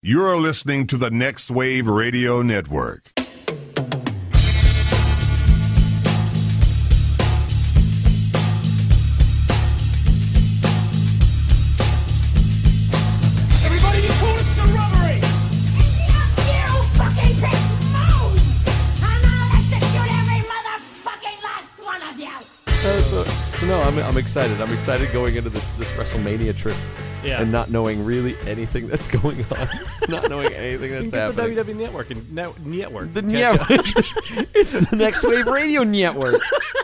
You're listening to the Next Wave Radio Network. Everybody report the robbery! You fucking big moan! And I'll execute every motherfucking last one of you! So no, I'm excited. I'm excited going into this WrestleMania trip. Yeah. And not knowing really anything that's going on. Not knowing anything that's happening. The WWE Network and network. The network. It's the Next Wave Radio Network.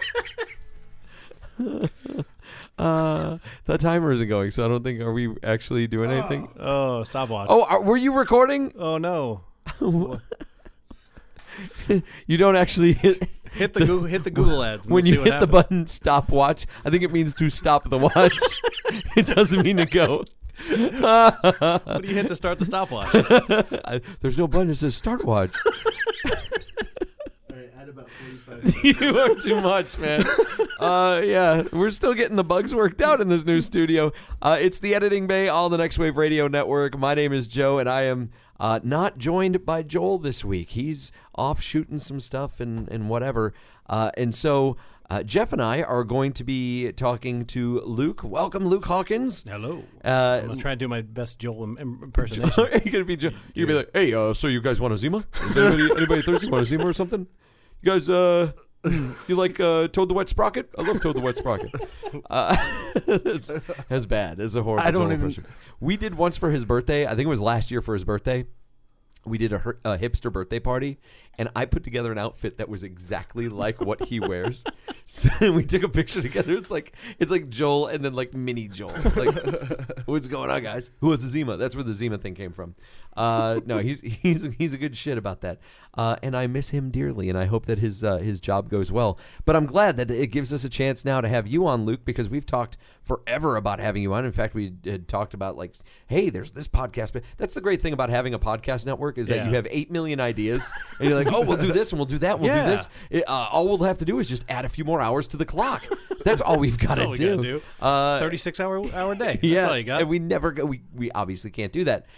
The timer isn't going, so I don't think. Are we actually doing anything? Oh, stopwatch. Oh, were you recording? Oh no. You don't actually hit. Hit the Google ads. When you hit the button stopwatch, I think it means to stop the watch. It doesn't mean to go. What do you hit to start the stopwatch? There's no button that says start watch. All right, add about 45 You are too much, man. Yeah, we're still getting the bugs worked out in this new studio. It's the Editing Bay on the Next Wave Radio Network. My name is Joe, and I am not joined by Joel this week. He's off shooting some stuff and whatever. And so Jeff and I are going to be talking to Luke. Welcome, Luke Hawkins. Hello. I'm going to try and do my best Joel impersonation. Are you going to be Joe? You're going to be like, hey, so you guys want a Zima? Is anybody thirsty? Want a Zima or something? You guys, you like Toad the Wet Sprocket? I love Toad the Wet Sprocket. That's bad. It's a horrible. I don't even. Impression. We did once for his birthday. I think it was last year for his birthday. We did a hipster birthday party, and I put together an outfit that was exactly like what he wears. So we took a picture together. It's like Joel and then like mini Joel. Like, what's going on, guys? Who was the Zima? That's where the Zima thing came from. No, he's a good shit about that. And I miss him dearly, and I hope that his job goes well. But I'm glad that it gives us a chance now to have you on, Luke, because we've talked forever about having you on. In fact, we had talked about like, hey, there's this podcast. But that's the great thing about having a podcast network is that you have 8 million ideas, and you're like, oh, we'll do this and we'll do that, and we'll do this. All we'll have to do is just add a few more hours to the clock. That's all we've got to do. 36-hour day. That's Yeah, all you got. and we never go. We obviously can't do that.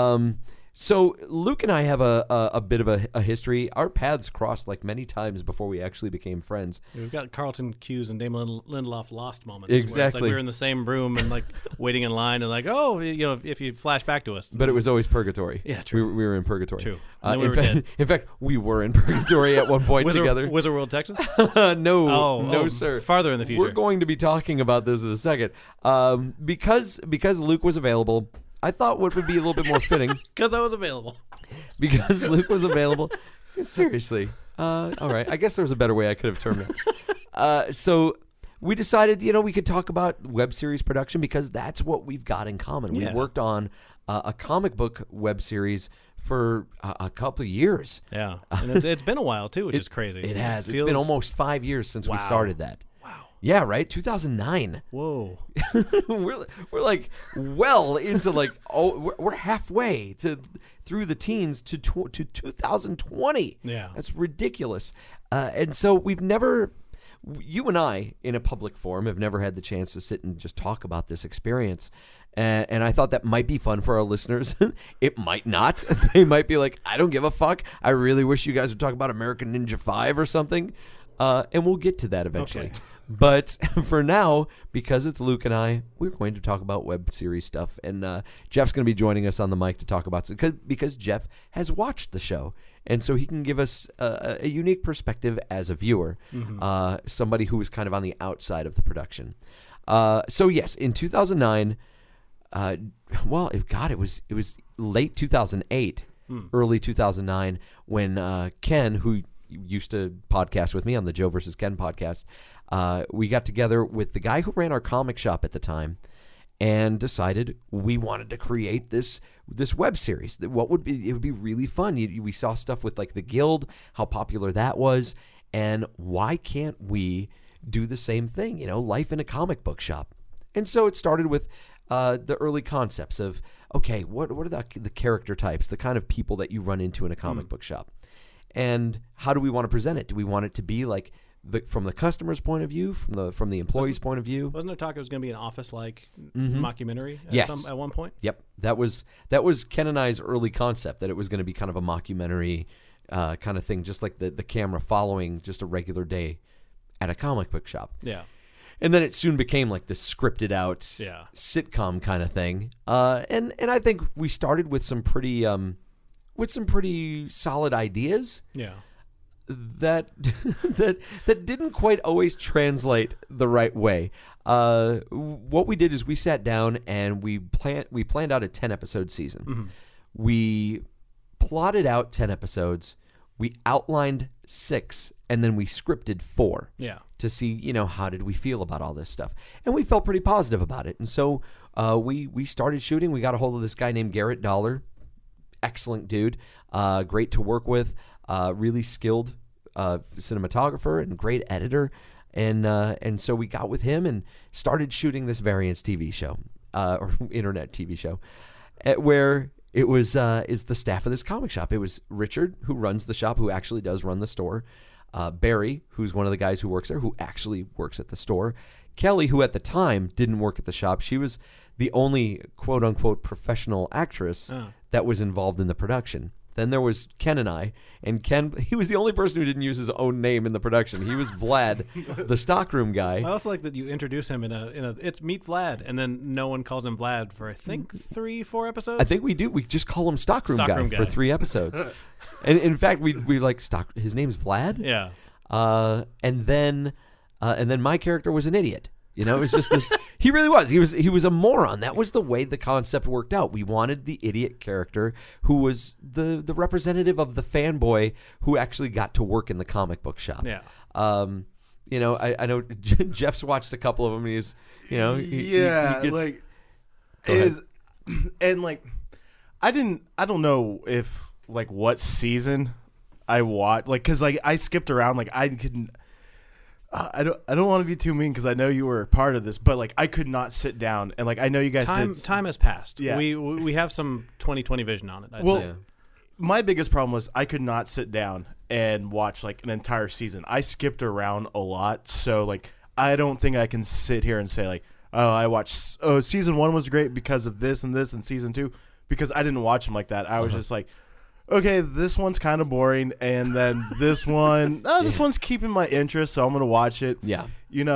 So Luke and I have a bit of a history. Our paths crossed like many times before we actually became friends. We've got Carlton Hughes and Damon Lindelof lost moments. Exactly. Where it's like we were in the same room and like waiting in line and like, oh, if you flash back to us. But it was always purgatory. Yeah, true. We were in purgatory. True. And then we were dead. In fact, we were in purgatory at one point together. Wizard World, Texas? No, sir. Farther in the future. We're going to be talking about this in a second. Because Luke was available, I thought what would be a little bit more fitting. Because I was available. Because Luke was available. Seriously. All right. I guess there was a better way I could have termed it. So we decided, we could talk about web series production because that's what we've got in common. Yeah. We worked on a comic book web series for a couple of years. Yeah. And it's been a while, too, which is crazy. It has. It's been almost 5 years since we started that. Yeah, right? 2009. Whoa. we're like well into like we're halfway through the teens to 2020. Yeah. That's ridiculous. And so we've never, you and I in a public forum have never had the chance to sit and just talk about this experience. And I thought that might be fun for our listeners. It might not. They might be like, I don't give a fuck. I really wish you guys would talk about American Ninja 5 or something. And we'll get to that eventually. Okay. But for now, because it's Luke and I, we're going to talk about web series stuff. And Jeff's going to be joining us on the mic to talk about it because Jeff has watched the show. And so he can give us a unique perspective as a viewer, somebody who was kind of on the outside of the production. So yes, in 2009, it was late 2008, early 2009, when Ken, who used to podcast with me on the Joe versus Ken podcast, we got together with the guy who ran our comic shop at the time and decided we wanted to create this web series. It would be really fun. We saw stuff with like the Guild, how popular that was, and why can't we do the same thing? Life in a comic book shop. And so it started with the early concepts of, okay, what are the character types, the kind of people that you run into in a comic book shop? And how do we want to present it? Do we want it to be like from the customer's point of view, from the employee's point of view. Wasn't there talk it was going to be an Office-like mockumentary Yes. at one point? Yep, that was Ken and I's early concept, that it was going to be kind of a mockumentary kind of thing, just like the camera following just a regular day at a comic book shop. Yeah. And then it soon became like this scripted out sitcom kind of thing. And I think we started with some pretty solid ideas. Yeah. That didn't quite always translate the right way. What we did is we sat down and we planned out a 10-episode season. Mm-hmm. We plotted out 10 episodes. We outlined 6, and then we scripted 4. Yeah. To see, how did we feel about all this stuff, and we felt pretty positive about it. And so we started shooting. We got a hold of this guy named Garrett Dollar, excellent dude, great to work with. Really skilled cinematographer and great editor, and so we got with him and started shooting this Variance TV show, or internet TV show, where it was is the staff of this comic shop. It was Richard, who runs the shop, who actually does run the store, Barry, who's one of the guys who works there, who actually works at the store, Kelly, who at the time didn't work at the shop. She was the only quote-unquote professional actress that was involved in the production. Then there was Ken and I, and Ken, he was the only person who didn't use his own name in the production. He was Vlad, the stockroom guy. I also like that you introduce him in a it's Meet Vlad, and then no one calls him Vlad for I think 3-4 episodes. I think we do. We just call him stockroom Stockroom guy for 3 episodes. And in fact, we like his name's Vlad. Yeah. And then my character was an idiot. It was just this. He really was. He was a moron. That was the way the concept worked out. We wanted the idiot character who was the representative of the fanboy who actually got to work in the comic book shop. Yeah. I know Jeff's watched a couple of them. He's, he gets, and like, I don't know if like what season I watched, like, cause like I skipped around, like I couldn't. I don't want to be too mean because I know you were a part of this, but like I could not sit down and like I know you guys did. Time has passed. Yeah. We have some 20/20 vision on it. I'd Well, say. my biggest problem was I could not sit down and watch like an entire season. I skipped around a lot, so like I don't think I can sit here and say like, oh, I watched. Oh, season 1 was great because of this and this, and season 2 because I didn't watch them like that. I was just like, okay, this one's kind of boring, and then this one, this one's keeping my interest, so I'm gonna watch it. Yeah,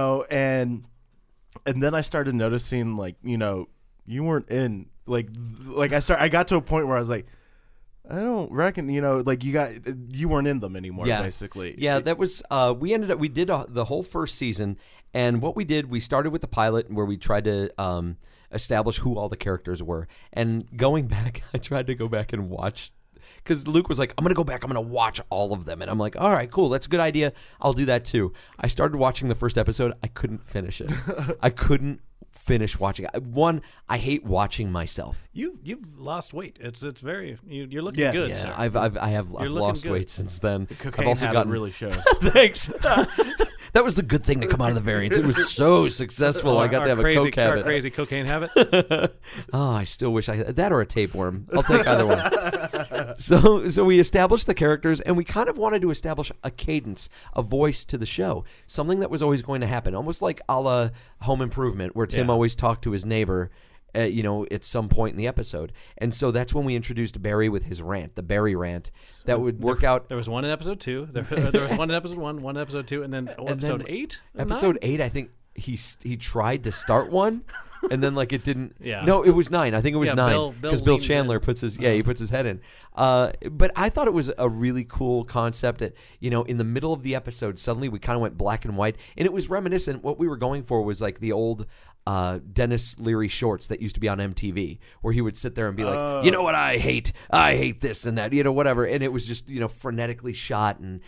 and then I started noticing, like, you weren't in, like I got to a point where I was like, I don't reckon, like you weren't in them anymore, basically. Yeah, that was we did the whole first season, and what we did, we started with the pilot where we tried to establish who all the characters were, and going back, I tried to go back and watch. Because Luke was like, I'm going to go back, I'm going to watch all of them. And I'm like, all right, cool, that's a good idea. I'll do that too. I started watching the first episode. I couldn't finish it. I couldn't finish watching it. One, I hate watching myself. You've lost weight. It's very you're looking Yeah. good. Yeah, Sir. I've lost good. weight since then. Cocaine I've also habit gotten really shows. Thanks. That was the good thing to come out of the Variance. It was so successful. I got to have a coke habit. Our crazy cocaine habit. Oh, I still wish I had that or a tapeworm. I'll take either one. So we established the characters, and we kind of wanted to establish a cadence, a voice to the show, something that was always going to happen, almost like a la Home Improvement, where Tim always talked to his neighbor. At some point in the episode. And so that's when we introduced Barry with his rant, the Barry rant, that would work out. There was one in episode 2. There was one in episode 1, one in episode 2, and then episode 8? Episode 8, I think he tried to start one, and then like it didn't. Yeah. No, it was 9. I think it was 9 because Bill leans Chandler in. puts his head in. But I thought it was a really cool concept that, in the middle of the episode, suddenly we kind of went black and white, and it was reminiscent. What we were going for was like the old Dennis Leary shorts that used to be on MTV, where he would sit there and be like, you know what I hate this and that, whatever. And it was just, frenetically shot, and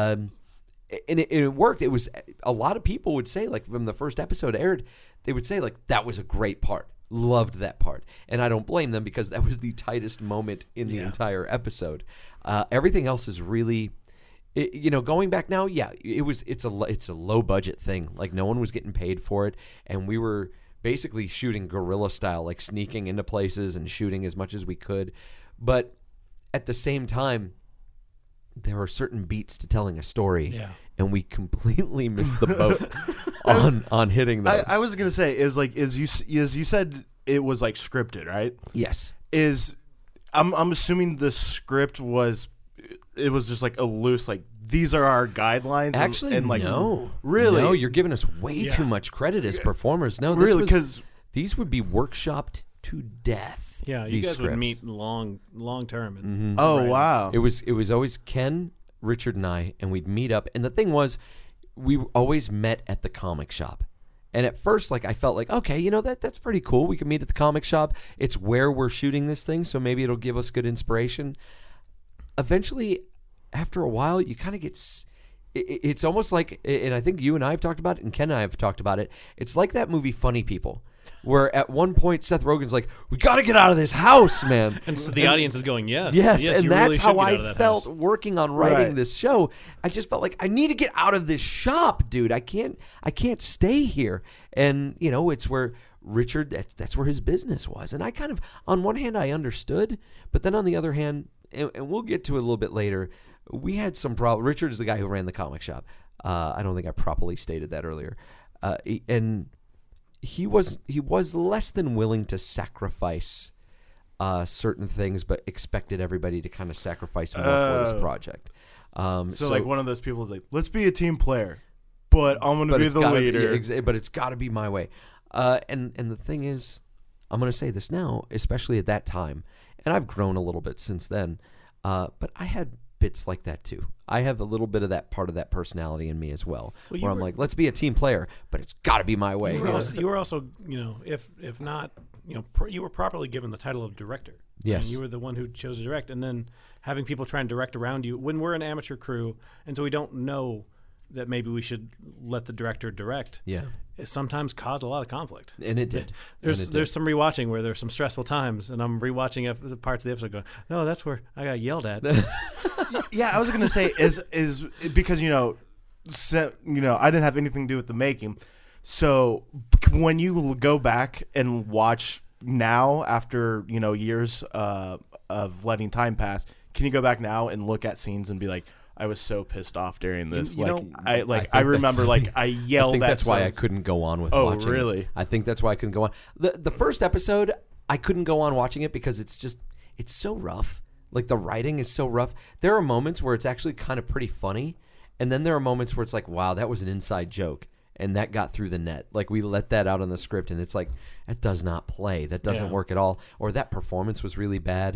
it worked. It was, a lot of people would say, like, when the first episode aired, they would say, like, that was a great part. Loved that part. And I don't blame them because that was the tightest moment in the entire episode. Everything else is really, going back now, it's a low budget thing. Like, no one was getting paid for it, and we were basically shooting guerrilla style, like sneaking into places and shooting as much as we could. But at the same time, there are certain beats to telling a story, and we completely missed the boat on hitting those. I was gonna say is you said it was like scripted, right? Yes. I'm assuming the script was just like a loose like these are our guidelines. Actually, and like no, really, no. You're giving us way too much credit as performers. No, this really, was- because these would be workshopped to death. Yeah, you these guys would scripts. meet long term. And oh wow, It was always Ken, Richard, and I, and we'd meet up. And the thing was, we always met at the comic shop. And at first, like I felt like, okay, that's pretty cool. We can meet at the comic shop. It's where we're shooting this thing, so maybe it'll give us good inspiration. Eventually, after a while, you kind of get. It's almost like, and I think you and I have talked about it, and Ken and I have talked about it. It's like that movie Funny People, where at one point Seth Rogen's like, "We got to get out of this house, man." And so the audience is going, yes, Yes, you and really that's should how get out I of that felt house. working on writing Right. this show. I just felt like I need to get out of this shop, dude. I can't stay here. And it's where Richard. That's where his business was. And I kind of, on one hand, I understood, but then on the other hand, and we'll get to it a little bit later, we had some problem. Richard is the guy who ran the comic shop. I don't think I properly stated that earlier, and he was less than willing to sacrifice certain things, but expected everybody to kind of sacrifice more for this project. so like one of those people is like, let's be a team player, but I'm gonna be it's the gotta leader. but it's got to be my way. And the thing is, I'm going to say this now, especially at that time, and I've grown a little bit since then. But I had bits like that too. I have a little bit of that part of that personality in me as well, Well, you where I'm were- like, let's be a team player, but it's got to be my way. You were also, if not, you were properly given the title of director. Yes. And you were the one who chose to direct, and then having people try and direct around you when we're an amateur crew, and so we don't know that maybe we should let the director direct. Yeah. It sometimes caused a lot of conflict. And it did. There's some rewatching where there's some stressful times, and I'm rewatching the parts of the episode going, no, that's where I got yelled at. Yeah, I was gonna say is because I didn't have anything to do with the making. So when you go back and watch now after years of letting time pass, can you go back now and look at scenes and be like, I was so pissed off during this. You know, I remember I yelled. I think at that's why some- I couldn't go on with Oh, watching it. really? I think that's why I couldn't go on. The first episode, I couldn't go on watching it because it's so rough. Like the writing is so rough. There are moments where it's actually kind of pretty funny, and then there are moments where it's like, wow, that was an inside joke, and that got through the net. Like we let that out on the script, and it's like, that does not play. That doesn't work at all. Or that performance was really bad.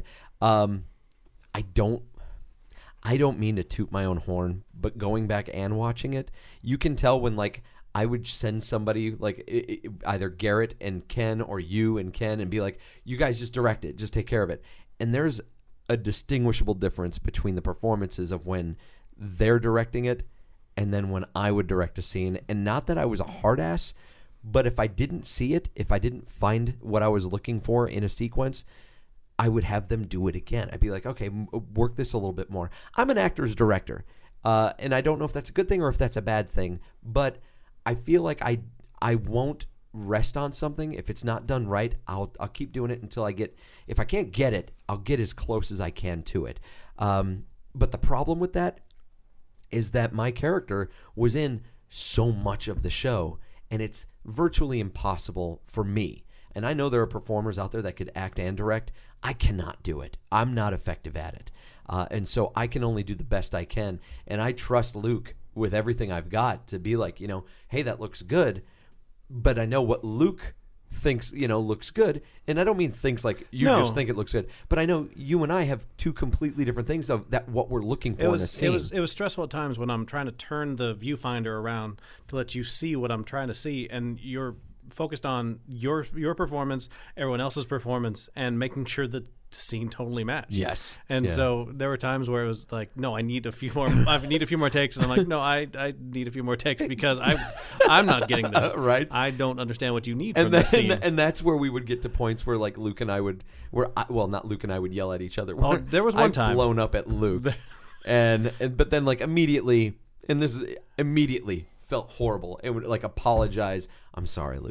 I don't mean to toot my own horn, but going back and watching it, you can tell when like I would send somebody like either Garrett and Ken or you and Ken and be like, you guys just direct it, just take care of it. And there's a distinguishable difference between the performances of when they're directing it and then when I would direct a scene. And not that I was a hard ass, but if I didn't see it, if I didn't find what I was looking for in a sequence, I would have them do it again. I'd be like, okay, work this a little bit more. I'm an actor's director, and I don't know if that's a good thing or if that's a bad thing, but I feel like I won't rest on something. If it's not done right, I'll keep doing it until I get, if I can't get it, I'll get as close as I can to it. But the problem with that is that my character was in so much of the show, and it's virtually impossible for me. And I know there are performers out there that could act and direct. I cannot do it. I'm not effective at it. And so I can only do the best I can. And I trust Luke with everything I've got to be like, hey, that looks good. But I know what Luke thinks, looks good. And I don't mean thinks like you No. just think it looks good. But I know you and I have two completely different things of that what we're looking for in a scene. It was stressful at times when I'm trying to turn the viewfinder around to let you see what I'm trying to see, and you're focused on your performance, everyone else's performance, and making sure that the scene totally matched. Yes. And Yeah. so there were times where it was like, no, I need a few more takes, and I'm like, no, I need a few more takes because I'm not getting this. Right. I don't understand what you need And from this scene. and that's where we would get to points where like Luke and I would, not Luke and I would yell at each other. Oh, there was one I've time. blown up at Luke, and but then like immediately, and this is immediately felt horrible and would like apologize. I'm sorry, Luke.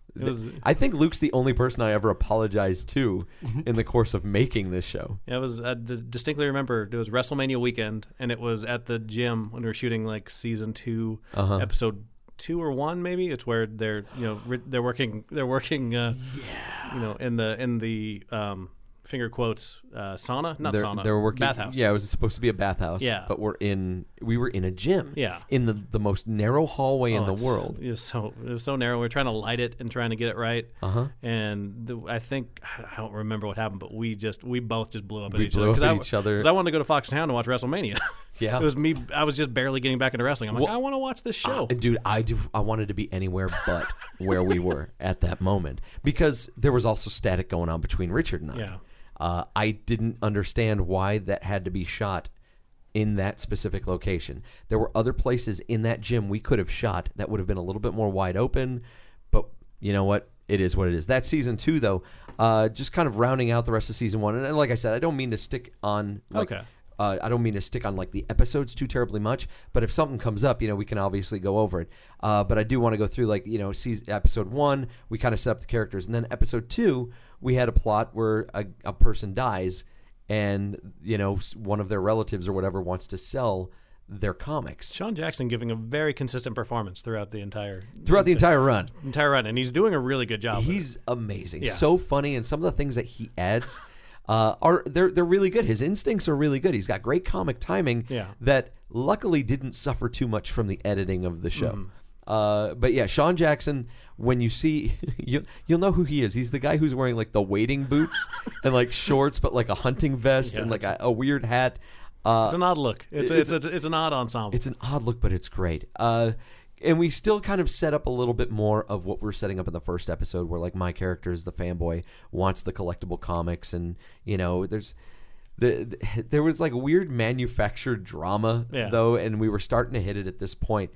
I think Luke's the only person I ever apologized to in the course of making this show. It was distinctly remember it was WrestleMania weekend, and it was at the gym when we were shooting like season 2, episode 2 or 1 maybe. It's where they're they're working in the finger quotes sauna, not sauna. They're working bathhouse. Yeah, it was supposed to be a bathhouse. Yeah. But we were in a gym. Yeah. In the most narrow hallway in the world. It was so narrow. We were trying to light it and trying to get it right. And I don't remember what happened, but we both just blew up at each other. Because I wanted to go to Foxtown to watch WrestleMania. Yeah. It was me. I was just barely getting back into wrestling. I'm like, I want to watch this show. Dude, I wanted to be anywhere but where we were at that moment, because there was also static going on between Richard and I. Yeah. I didn't understand why that had to be shot in that specific location. There were other places in that gym we could have shot that would have been a little bit more wide open, but you know what? It is what it is. That's season 2, though. Just kind of rounding out the rest of season 1. And like I said, I don't mean to stick on I don't mean to stick on like the episodes too terribly much, but if something comes up, we can obviously go over it. But I do want to go through episode 1, we kind of set up the characters, and then episode 2, we had a plot where a person dies, and one of their relatives or whatever wants to sell their comics. Sean Jackson giving a very consistent performance throughout the entire run. And he's doing a really good job. He's amazing, Yeah. so funny, and some of the things that he adds. They're really good. His instincts are really good. He's got great comic timing that luckily didn't suffer too much from the editing of the show. But yeah, Sean Jackson, when you see, you'll know who he is. He's the guy who's wearing like the wading boots and like shorts, but like a hunting vest and like a weird hat. It's an odd look. It's an odd ensemble. It's an odd look, but it's great. And we still kind of set up a little bit more of what we're setting up in the first episode, where like my character is the fanboy, wants the collectible comics, and there was like weird manufactured drama though, and we were starting to hit it at this point,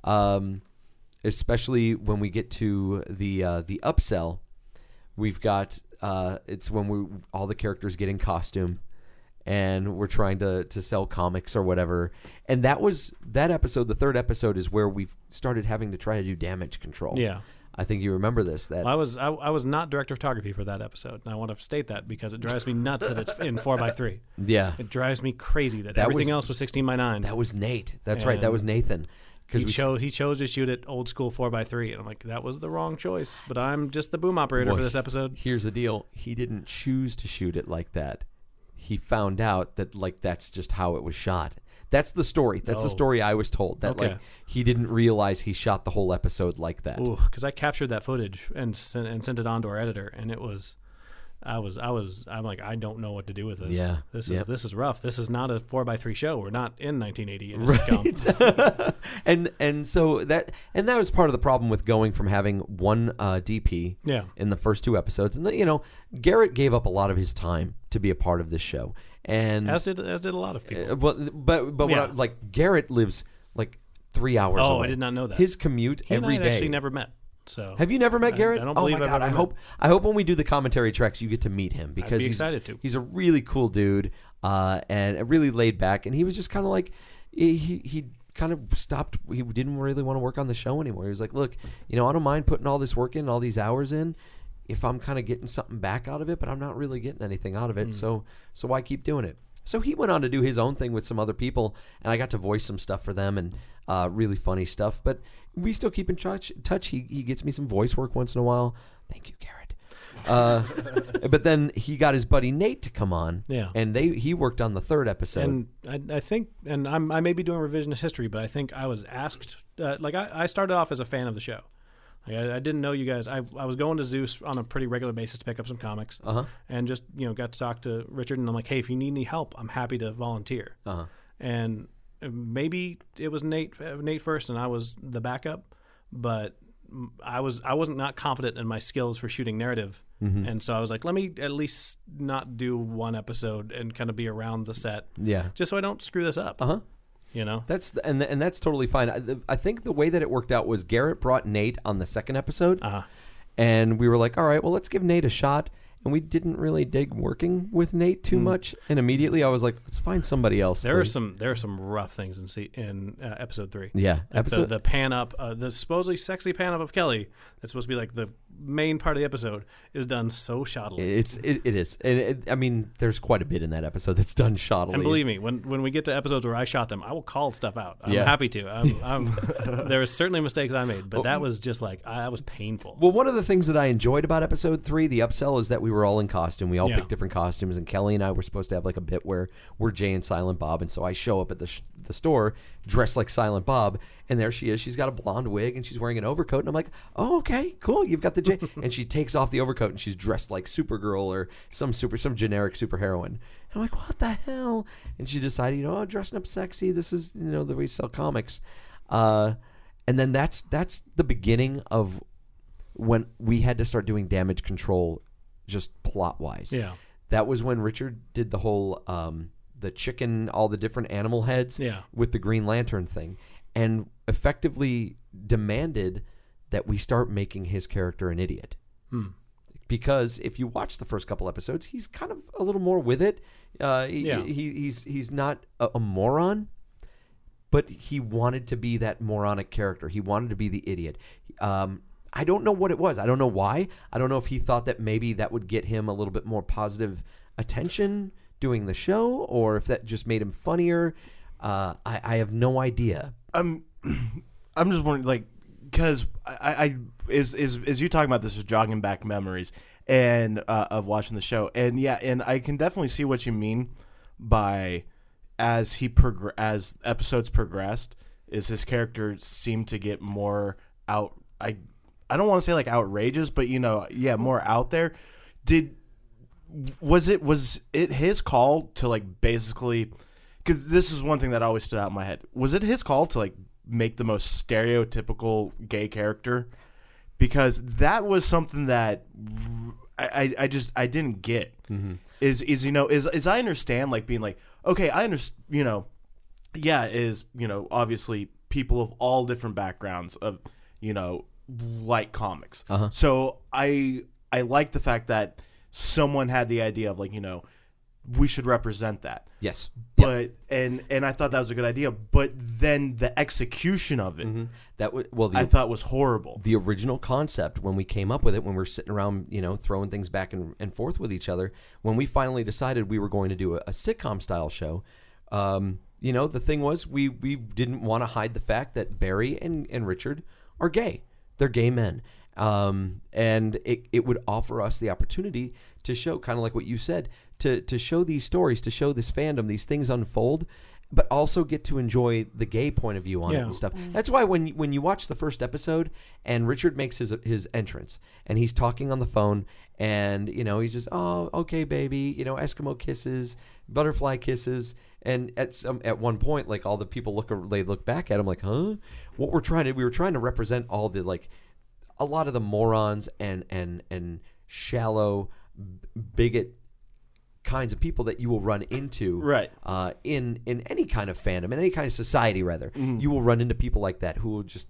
especially when we get to the upsell. We've got it's when all the characters get in costume, and we're trying to sell comics or whatever. And that episode, the third episode, is where we've started having to try to do damage control. Yeah. I think you remember this. That I was not director of photography for that episode, and I want to state that because it drives me nuts that it's in 4x3. Yeah. It drives me crazy that everything else was 16:9. That was Nate. That's right. That was Nathan. He chose to shoot it old school 4x3, and I'm like, that was the wrong choice. But I'm just the boom operator for this episode. Here's the deal: he didn't choose to shoot it like that. He found out that that's just how it was shot. That's the story. That's the story I was told. That he didn't realize he shot the whole episode like that. Ooh, because I captured that footage and sent it on to our editor, and it was. I'm like, I don't know what to do with this. Yeah. This is rough. This is not a 4x3 show. We're not in 1980 in a sitcom. and so that was part of the problem with going from having one DP in the first 2 episodes. And Garrett gave up a lot of his time to be a part of this show. And as did a lot of people. But Garrett lives like 3 hours away. Oh, I did not know that. His commute every day. I actually never met. So have you never met Garrett? I don't believe I've ever met. I hope when we do the commentary tracks you get to meet him, because I'd be excited to. He's a really cool dude and really laid back, and he was just kind of like he kind of stopped. He didn't really want to work on the show anymore. He was like, look, I don't mind putting all this work in, all these hours in, if I'm kind of getting something back out of it, but I'm not really getting anything out of it. So why keep doing it? So he went on to do his own thing with some other people, and I got to voice some stuff for them, and really funny stuff. But we still keep in touch. He gets me some voice work once in a while. Thank you, Garrett. But then he got his buddy Nate to come on, and he worked on the third episode. And I think, and I may be doing revisionist history, but I think I was asked, I started off as a fan of the show. I didn't know you guys. I was going to Zeus on a pretty regular basis to pick up some comics, and just got to talk to Richard, and I'm like, hey, if you need any help, I'm happy to volunteer. And maybe it was Nate first, and I was the backup, but I wasn't not confident in my skills for shooting narrative, and so I was like, let me at least not do one episode and kind of be around the set, just so I don't screw this up. That's that's totally fine. I think the way that it worked out was Garrett brought Nate on the second episode, and we were like, all right, well, let's give Nate a shot. And we didn't really dig working with Nate too much, and immediately I was like, let's find somebody else. There are some rough things in episode 3. Yeah, the pan up, the supposedly sexy pan up of Kelly. That's supposed to be like the main part of the episode is done so shoddily. It is, and I mean, there's quite a bit in that episode that's done shoddily. And believe me, when we get to episodes where I shot them, I will call stuff out. I'm Yeah. happy to. There are certainly mistakes I made, but that was just like that was painful. Well, one of the things that I enjoyed about episode 3, the upsell, is that we were all in costume. We all Yeah. picked different costumes, and Kelly and I were supposed to have like a bit where we're Jay and Silent Bob, and so I show up at the store dressed like Silent Bob, and there she is. She's got a blonde wig, and she's wearing an overcoat, and I'm like, oh, okay, cool, you've got the Jay. And she takes off the overcoat, and she's dressed like Supergirl or some generic superheroine. And I'm like, what the hell? And she decided, dressing up sexy. This is, the way we sell comics. And then that's the beginning of when we had to start doing damage control, just plot wise. Yeah. That was when Richard did the whole the chicken, all the different animal heads Yeah. with the Green Lantern thing, and effectively demanded that we start making his character an idiot. Because if you watch the first couple episodes, he's kind of a little more with it. He's not a moron, but he wanted to be that moronic character. He wanted to be the idiot. I don't know what it was. I don't know why. I don't know if he thought that maybe that would get him a little bit more positive attention doing the show, or if that just made him funnier. I have no idea. I'm just wondering, like, because I is you talking about this is jogging back memories and of watching the show, and and I can definitely see what you mean by as episodes progressed, is his character seemed to get more out. I don't want to say like outrageous, but more out there. Was it his call to like basically? Because this is one thing that always stood out in my head. Was it his call to like make the most stereotypical gay character? Because that was something that I didn't get. Mm-hmm. Is I understand like being like, okay, I understand, obviously people of all different backgrounds of like comics. Uh-huh. So I like the fact that someone had the idea of like we should represent that. Yes. But and I thought that was a good idea, but then the execution of it, that was I thought was horrible. The original concept, when we came up with it, when we were sitting around, throwing things back and forth with each other, when we finally decided we were going to do a sitcom style show, the thing was we didn't want to hide the fact that Barry and Richard are gay. They're gay men. And it would offer us the opportunity to show, kind of like what you said, to show these stories, to show this fandom, these things unfold, but also get to enjoy the gay point of view on it and stuff. That's why when you watch the first episode and Richard makes his entrance and he's talking on the phone and he's just, oh, okay, baby, Eskimo kisses, butterfly kisses, and at one point, like, all the people look back at him like, huh? We were trying to represent all the, like, a lot of the morons and shallow bigot kinds of people that you will run into, right? In any kind of fandom, in any kind of society, rather, you will run into people like that who will just,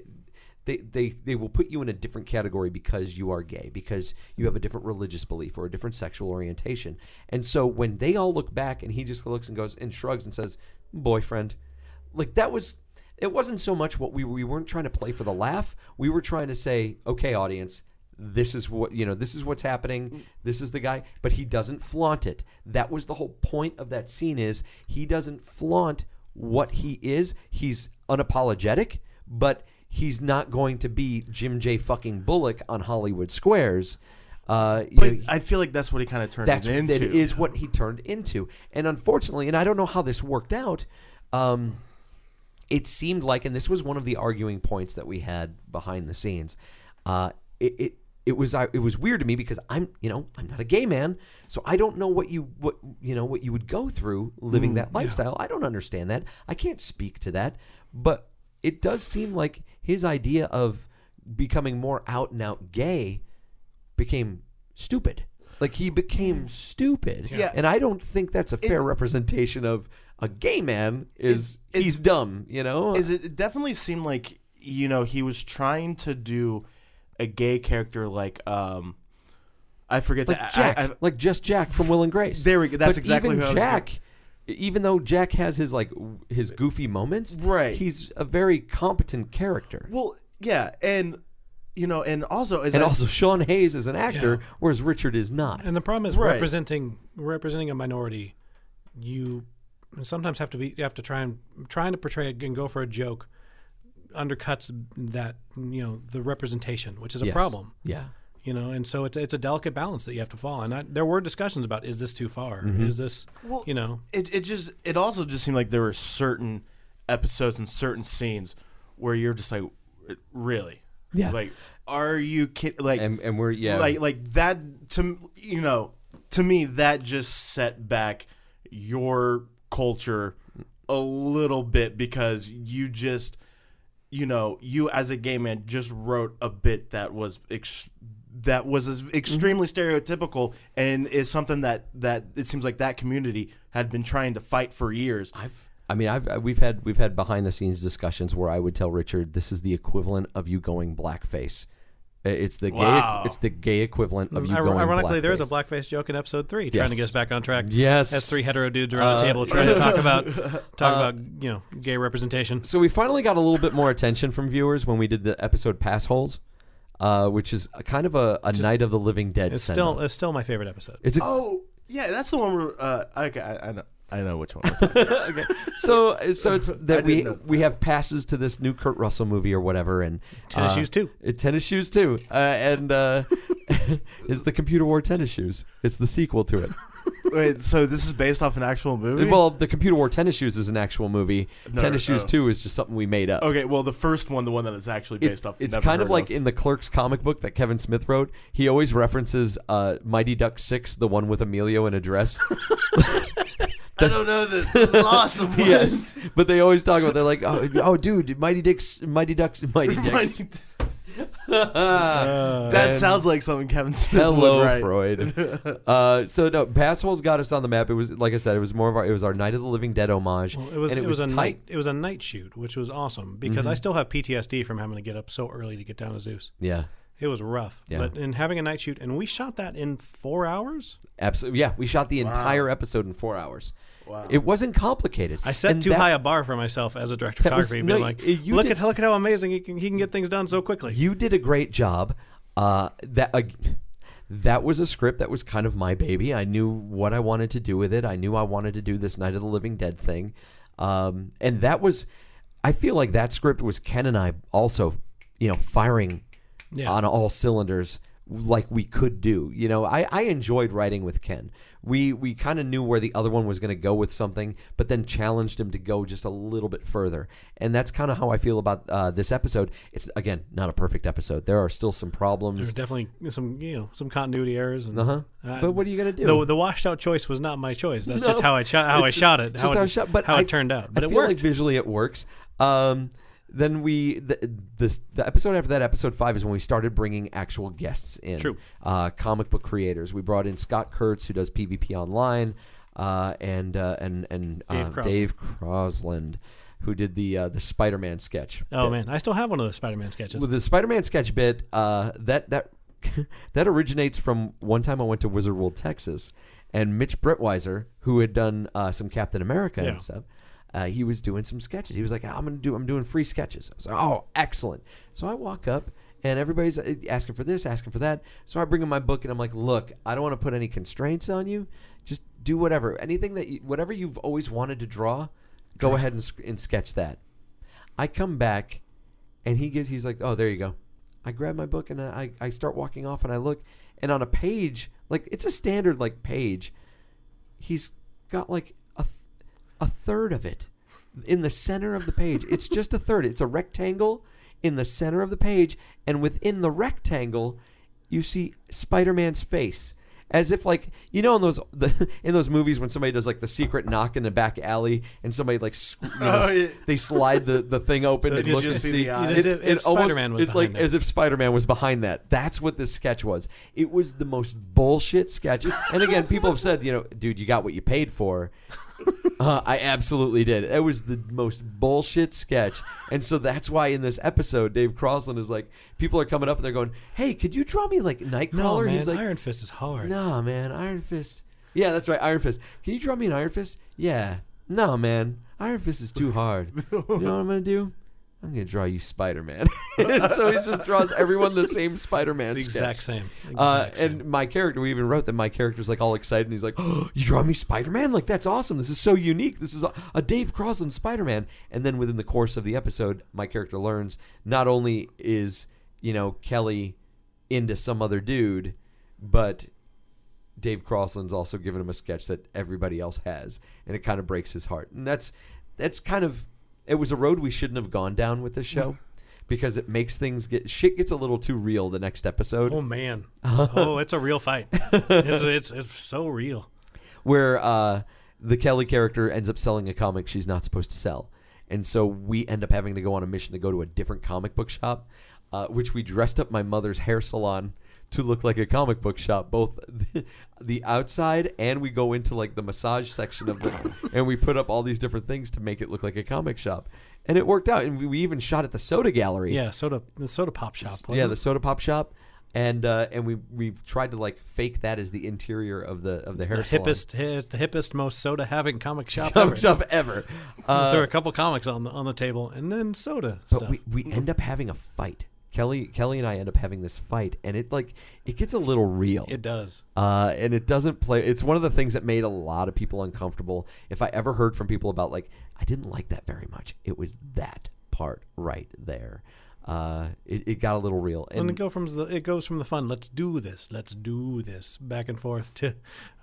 they will put you in a different category because you are gay, because you have a different religious belief or a different sexual orientation. And so when they all look back and he just looks and goes and shrugs and says, boyfriend, like, that was. It wasn't so much what we weren't trying to play for the laugh. We were trying to say, okay, audience, this is what, this is what's happening. This is the guy, but he doesn't flaunt it. That was the whole point of that scene, is he doesn't flaunt what he is. He's unapologetic, but he's not going to be Jim J. fucking Bullock on Hollywood Squares. But I feel like that's what he kind of turned into. That is what he turned into. And unfortunately, and I don't know how this worked out, it seemed like, and this was one of the arguing points that we had behind the scenes. It was weird to me because I'm not a gay man, so I don't know what you would go through living that lifestyle. I don't understand that. I can't speak to that, but it does seem like his idea of becoming more out and out gay became stupid. Like, he became stupid. Yeah. And I don't think that's a fair representation of a gay man. He's dumb, It definitely seemed like, he was trying to do a gay character like, I forget like that. Jack, like just Jack from Will and Grace. There we go. That's but exactly even who Jack, even though Jack has his goofy moments, right? He's a very competent character. Well, yeah, and and also Sean Hayes is an actor, whereas Richard is not. And the problem is Right. representing a minority. You sometimes have to trying to portray and go for a joke undercuts that the representation, which is a Yes. problem. Yeah. And so it's a delicate balance that you have to follow. And there were discussions about, is this too far? Mm-hmm. Is this it also just seemed like there were certain episodes and certain scenes where you're just like, really? Yeah. Like, are you kidding? Like, And we're like that to me that just set back your culture a little bit, because you just you as a gay man just wrote a bit that was extremely stereotypical, and is something that it seems like that community had been trying to fight for years. We've had behind the scenes discussions where I would tell Richard, this is the equivalent of you going blackface. It's the gay equivalent of you going Ironically, blackface. there is a blackface joke in episode 3 trying to get us back on track. Yes. As 3 hetero dudes around a table trying to talk about gay representation. So we finally got a little bit more attention from viewers when we did the episode Pass Holes, which is kind of a Night of the Living Dead. It's still my favorite episode. Yeah, that's the one where I know which one. Okay. So it's that we have passes to this new Kurt Russell movie or whatever, and Tennis Shoes 2. Tennis Shoes 2, and it's the Computer Wore Tennis Shoes. It's the sequel to it. Wait, so this is based off an actual movie? Well, the Computer Wore Tennis Shoes is an actual movie. Tennis Shoes 2 is just something we made up. Okay, well, the first one, the one that is actually based off. It's kind of like in the Clerks comic book that Kevin Smith wrote. He always references Mighty Ducks 6, the one with Emilio in a dress. I don't know this. This is awesome. Yes, but they always talk about. They're like, oh, dude, Mighty Ducks. That sounds like something Kevin Smith Hello, would write. Freud. So no, Pass Holes got us on the map. It was, like I said, it was more of our Night of the Living Dead homage. Well, and it was a tight. night. It was a night shoot, which was awesome because I still have PTSD from having to get up so early to get down to Zeus. Yeah. It was rough, Yeah. but in having a night shoot, and we shot that in 4 hours. Absolutely, yeah. We shot the entire episode in 4 hours. Wow. It wasn't complicated. I set too high a bar for myself as a director of photography, being like, look at how amazing he can get things done so quickly. You did a great job. That was a script that was kind of my baby. I knew what I wanted to do with it. I knew I wanted to do this Night of the Living Dead thing, and that was. I feel like that script was Ken and I also, firing on all cylinders like we could do. I enjoyed writing with Ken. We kind of knew where the other one was going to go with something, but then challenged him to go just a little bit further. And that's kind of how I feel about this episode. It's, again, not a perfect episode. There are still some problems. There's definitely some continuity errors. And, but what are you going to do? The washed out choice was not my choice. That's just how I shot it. How it turned out. But I it feel worked. like visually it works. Then the episode after that, episode 5, is when we started bringing actual guests in. True. Comic book creators. We brought in Scott Kurtz, who does PvP Online, and Dave Crosland, who did the Spider-Man sketch. Oh man, I still have one of those Spider-Man sketches. With the Spider-Man sketch bit, that originates from one time I went to Wizard World, Texas, and Mitch Brettweiser, who had done some Captain America and stuff. He was doing some sketches. He was like, I'm doing free sketches. I was like, oh, excellent. So I walk up, and everybody's asking for this, asking for that. So I bring in my book, and I'm like, look, I don't want to put any constraints on you. Just do whatever. Anything whatever you've always wanted to draw, go ahead and sketch that. I come back, and he's like, oh, there you go. I grab my book, and I start walking off, and I look, and on a page, like it's a standard like page, he's got like a third of it in the center of the page. It's just a third. It's a rectangle in the center of the page, and within the rectangle, you see Spider-Man's face, as if like in those movies when somebody does like the secret knock in the back alley, and somebody like they slide the thing open So and you look just to see see. the eyes. If Spider-Man was it's like behind it. as if Spider-Man was behind that. That's what this sketch was. It was the most bullshit sketch. And again, people have said, dude, you got what you paid for. I absolutely did. It was the most bullshit sketch. And so that's why in this episode, Dave Crosland is like, people are coming up and they're going, hey, could you draw me like Nightcrawler? No, man, He's like, Iron Fist is hard. no, man, Iron Fist. Yeah, that's right, Iron Fist. Can you draw me an Iron Fist? Yeah. No, man, Iron Fist is too hard. You know what I'm going to do? I'm going to draw you Spider-Man. And so he just draws everyone the same Spider-Man The sketch. exact same. And my character, we even wrote that my character's like all excited, and he's like, "Oh, you draw me Spider-Man? Like, that's awesome. This is so unique. This is a Dave Crosland Spider-Man." And then within the course of the episode, my character learns not only is, Kelly into some other dude, but Dave Crosland's also given him a sketch that everybody else has, and it kind of breaks his heart. And that's kind of, it was a road we shouldn't have gone down with this show. Because it makes things shit gets a little too real the next episode. Oh man! Oh, it's a real fight. It's so real. Where the Kelly character ends up selling a comic she's not supposed to sell, and so we end up having to go on a mission to go to a different comic book shop, which we dressed up my mother's hair salon to look like a comic book shop, both the outside, and we go into like the massage section of it, and we put up all these different things to make it look like a comic shop. And it worked out, and we even shot at the soda gallery. Yeah, the soda pop shop. Wasn't Yeah, it? the soda pop shop, and we tried to like fake that as the interior of the hair salon. the hippest, most soda having comic shop Comic ever. shop ever. There were a couple comics on the table, and then soda But stuff. we end up having a fight. Kelly and I end up having this fight, and it gets a little real. It does. And it doesn't play. It's one of the things that made a lot of people uncomfortable. If I ever heard from people about like, I didn't like that very much, it was that part right there. It got a little real, And it goes from the fun. Let's do this, back and forth to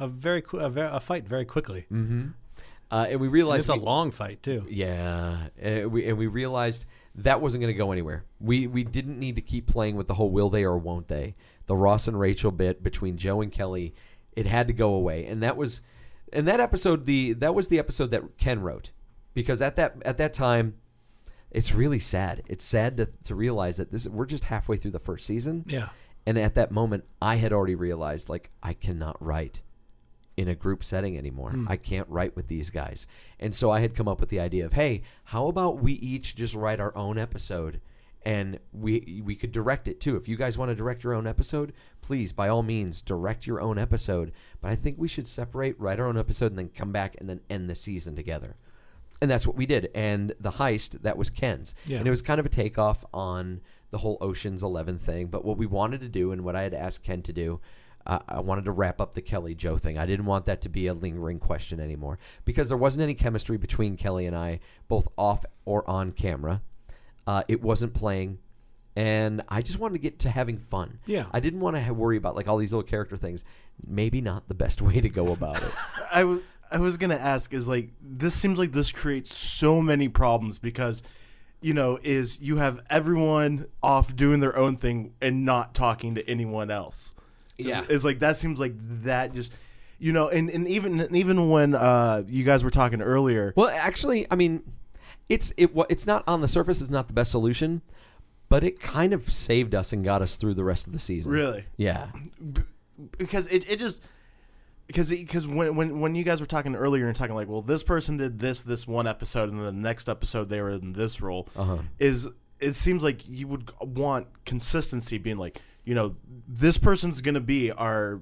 a fight very quickly. and we And realized it's a long fight too. Yeah, and we realized that wasn't going to go anywhere. We didn't need to keep playing with the whole will they or won't they. The Ross and Rachel bit between Joe and Kelly, it had to go away. And that was that episode. That was the episode that Ken wrote, because at that time, it's really sad. It's sad to realize that we're just halfway through the first season. Yeah. And at that moment, I had already realized like I cannot write in a group setting anymore. I can't write with these guys. And so I had come up with the idea of, hey, how about we each just write our own episode, and we could direct it too. If you guys want to direct your own episode, please, by all means, direct your own episode. But I think we should separate, write our own episode, and then come back and then end the season together. And that's what we did. And the heist, that was Ken's. Yeah. And it was kind of a takeoff on the whole Ocean's 11 thing. But what we wanted to do, and what I had asked Ken to do, I wanted to wrap up the Kelly-Joe thing. I didn't want that to be a lingering question anymore, because there wasn't any chemistry between Kelly and I, both off or on camera. It wasn't playing, and I just wanted to get to having fun. Yeah. I didn't want to worry about like all these little character things. Maybe not the best way to go about it. I was gonna ask, is like, this seems like this creates so many problems because, is you have everyone off doing their own thing and not talking to anyone else. Yeah. It's like, that seems like that just, and even when you guys were talking earlier. Well, actually, I mean, it's not on the surface. It's not the best solution, but it kind of saved us and got us through the rest of the season. Really? Yeah. Because it just because when you guys were talking earlier and talking like, well, this person did this one episode and then the next episode they were in this role, it seems like you would want consistency, being like, this person's gonna be our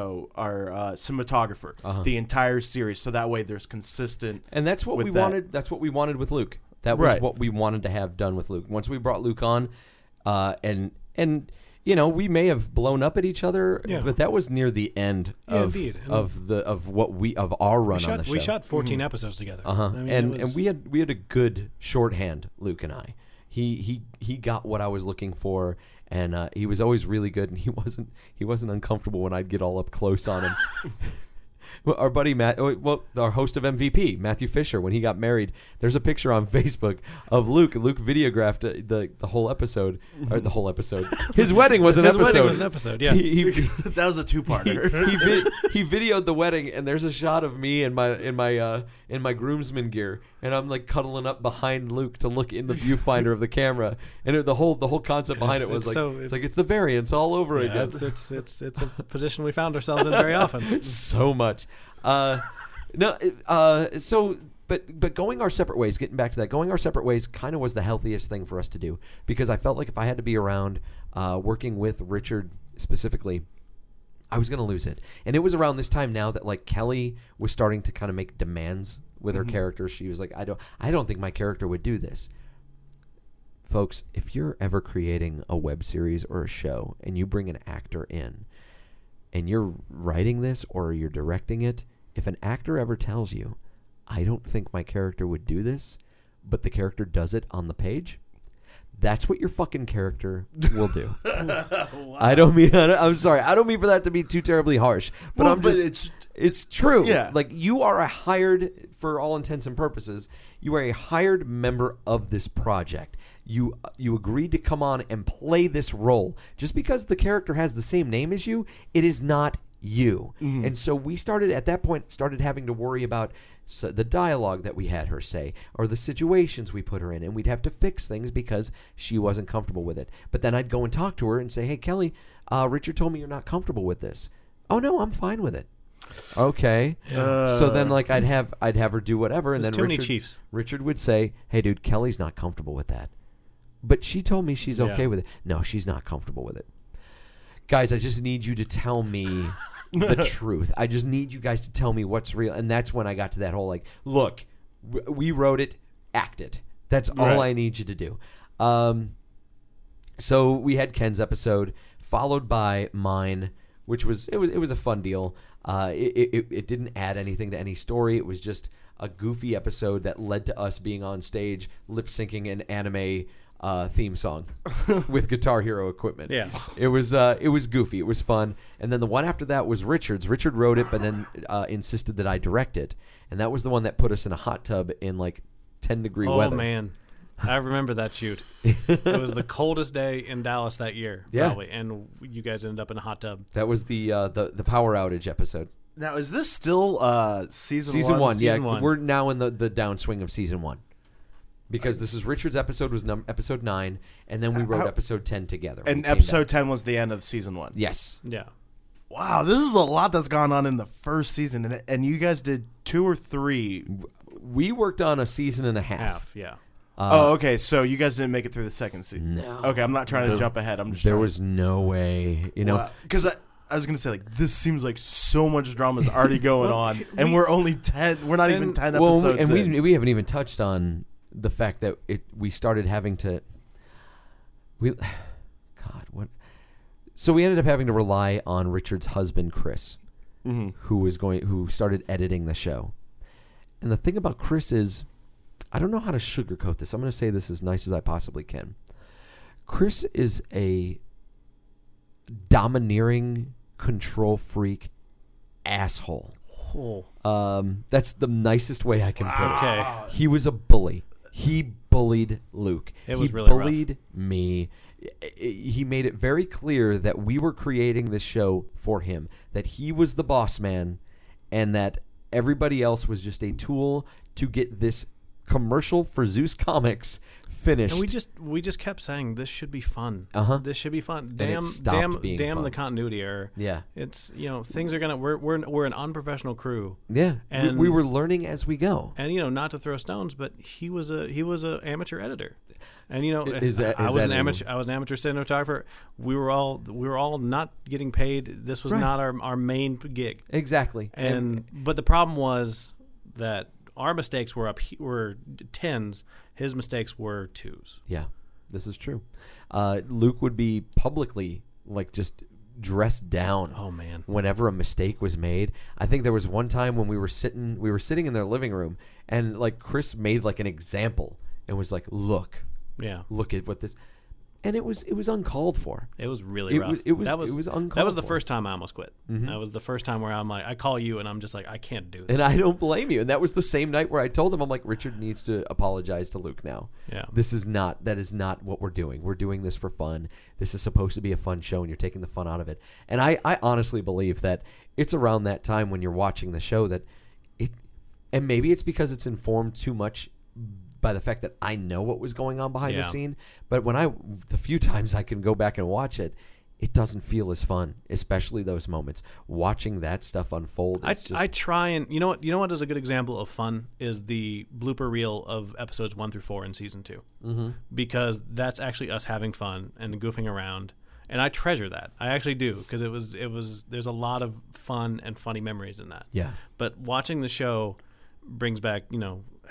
cinematographer the entire series, so that way there's consistent. And that's what we wanted. That's what we wanted with Luke. That was what we wanted to have done with Luke. Once we brought Luke on, and we may have blown up at each other, but that was near the end of our run on the show. We shot 14 episodes together. I mean, and we had a good shorthand, Luke and I. He got what I was looking for, and he was always really good, and he wasn't uncomfortable when I'd get all up close on him. Our buddy Matt, our host of MVP, Matthew Fisher, when he got married, there's a picture on Facebook of Luke. Luke videographed the whole episode, or the whole episode. His wedding was an episode. His wedding was an episode, yeah. That was a two-parter. He videoed the wedding, and there's a shot of me in my groomsman gear, and I'm like cuddling up behind Luke to look in the viewfinder of the camera, and the whole concept behind it was it's the variants all over again. It's a position we found ourselves in very often. So much. But going our separate ways, getting back to that, going our separate ways kind of was the healthiest thing for us to do, because I felt like if I had to be around working with Richard specifically, I was going to lose it. And it was around this time now that like Kelly was starting to kind of make demands with her character. She was like, I don't think my character would do this. folks, if you're ever creating a web series or a show and you bring an actor in and you're writing this or you're directing it, if an actor ever tells you, I don't think my character would do this, but the character does it on the page, that's what your fucking character will do. Wow. I'm sorry. I don't mean for that to be too terribly harsh, but it's true. Yeah. Like, you are a hired, for all intents and purposes, you are a hired member of this project. You agreed to come on and play this role. Just because the character has the same name as you, it is not you. Mm-hmm. And so we started having to worry about the dialogue that we had her say or the situations we put her in, and we'd have to fix things because she wasn't comfortable with it. But then I'd go and talk to her and say, hey, Kelly, Richard told me you're not comfortable with this. Oh, no, I'm fine with it. Okay. So then, like, I'd have her do whatever, and then too many Chiefs. Richard would say, hey, dude, Kelly's not comfortable with that. But she told me she's okay with it. No, she's not comfortable with it. Guys, I just need you to tell me the truth. I just need you guys to tell me what's real. And that's when I got to that whole, like, look, we wrote it, act it. That's all I need you to do. So we had Ken's episode, followed by mine, which was it was a fun deal. It didn't add anything to any story. It was just a goofy episode that led to us being on stage lip syncing an anime theme song with Guitar Hero equipment. Yeah, it was goofy. It was fun. And then the one after that was Richard's. Richard wrote it, but then insisted that I direct it, and that was the one that put us in a hot tub in like 10-degree weather. Oh man, I remember that shoot. It was the coldest day in Dallas that year, probably, and you guys ended up in a hot tub. That was the power outage episode. Now, is this still season 1? Season 1, yeah. Season 1. We're now in the downswing of season 1. Because this is Richard's episode was episode 9, and then we wrote episode 10 together. And episode 10 was the end of season 1. Yes. Yeah. Wow, this is a lot that's gone on in the first season, and you guys did 2 or 3. We worked on a season and a half. Yeah. Okay, so you guys didn't make it through the second season. No. Okay, I'm not trying to jump ahead. I'm just there was no way, because I was gonna say, like, this seems like so much drama is already going on, and we're only 10. We're not even 10 episodes. And we haven't even touched on the fact that we started having to. So we ended up having to rely on Richard's husband, Chris, who started editing the show. And the thing about Chris is, I don't know how to sugarcoat this. I'm going to say this as nice as I possibly can. Chris is a domineering, control freak asshole. That's the nicest way I can put it. Okay. He was a bully. He bullied Luke. It was he really bullied rough. me. He made it very clear that we were creating this show for him, that he was the boss man, and that everybody else was just a tool to get this commercial for Zeus Comics finished. And we just kept saying this should be fun. This should be fun. it stopped being fun. The continuity error. Yeah. It's things are gonna we're an unprofessional crew. Yeah. And we were learning as we go. And not to throw stones, but he was a amateur editor. And I was an amateur cinematographer. We were all not getting paid. This was not our main gig. Exactly. But the problem was that our mistakes were were 10s. His mistakes were 2s. Yeah, this is true. Luke would be publicly just dressed down. Oh man! Whenever a mistake was made, I think there was one time when we were sitting in their living room, and Chris made an example and was like, "Look at what this," and it was uncalled for. It was really rough. It was uncalled for. That was the first time I almost quit. That was the first time where I'm like, I call you and I'm just like, I can't do this. And I don't blame you. And that was the same night where I told him, I'm like, Richard needs to apologize to Luke now. Yeah. That is not what we're doing. We're doing this for fun. This is supposed to be a fun show, and you're taking the fun out of it. And I honestly believe that it's around that time when you're watching the show that and maybe it's because it's informed too much by the fact that I know what was going on behind the scene, but the few times I can go back and watch it, it doesn't feel as fun, especially those moments. Watching that stuff unfold, I try and you know what is a good example of fun is the blooper reel of episodes 1 through 4 in season 2, because that's actually us having fun and goofing around, and I treasure that. I actually do, because it was there's a lot of fun and funny memories in that. Yeah. But watching the show brings back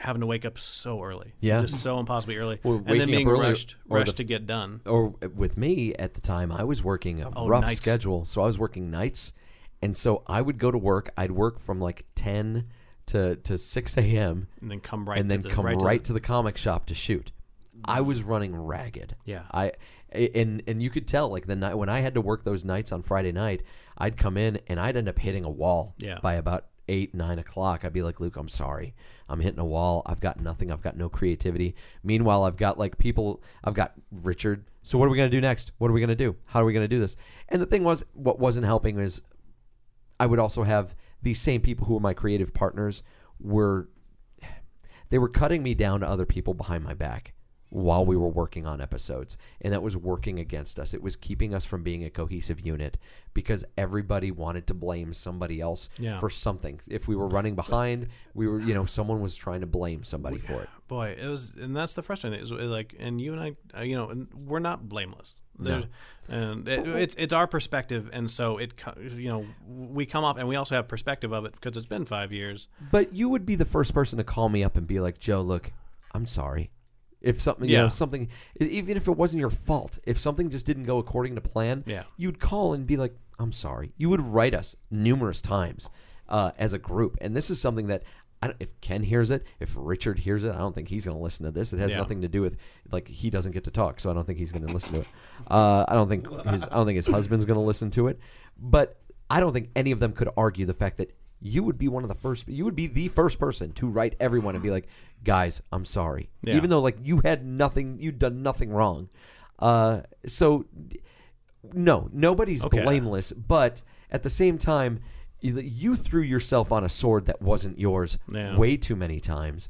having to wake up so early. Yeah. Just so impossibly early. Well, and then waking up being early rushed or to get done. Or with me at the time, I was working a rough nights. schedule, so I was working nights, and so I would go to work. I'd work from like 10 to 6 a.m. And then come right and to then the, come right to the comic shop to shoot. I was running ragged. Yeah. And you could tell, like, the night when I had to work those nights on Friday night, I'd come in and I'd end up hitting a wall. Yeah. By about 8, 9 o'clock. I'd be like, Luke, I'm sorry, I'm hitting a wall. I've got nothing. I've got no creativity. Meanwhile, I've got like people. I've got Richard. So what are we gonna do next? What are we gonna do? How are we gonna do this? And the thing was, what wasn't helping is I would also have these same people who were my creative partners were cutting me down to other people behind my back while we were working on episodes, and that was working against us. It was keeping us from being a cohesive unit because everybody wanted to blame somebody else for something. If we were running behind, we were, someone was trying to blame somebody for it. Boy, it was, and that's the frustrating thing. It was like, and you and I, and we're not blameless. No. And it's our perspective, and so we come off, and we also have perspective of it because it's been 5 years. But you would be the first person to call me up and be like, Joe, look, I'm sorry. If something, something, even if it wasn't your fault, if something just didn't go according to plan, you'd call and be like, I'm sorry. You would write us numerous times as a group. And this is something that, if Ken hears it, if Richard hears it, I don't think he's going to listen to this. It has nothing to do with, like, he doesn't get to talk, so I don't think he's going to listen to it. I don't think his husband's going to listen to it. But I don't think any of them could argue the fact that you would be you would be the first person to write everyone and be like, guys, I'm sorry. Yeah. Even though, like, you'd done nothing wrong. So no, nobody's blameless, but at the same time, you threw yourself on a sword that wasn't yours way too many times.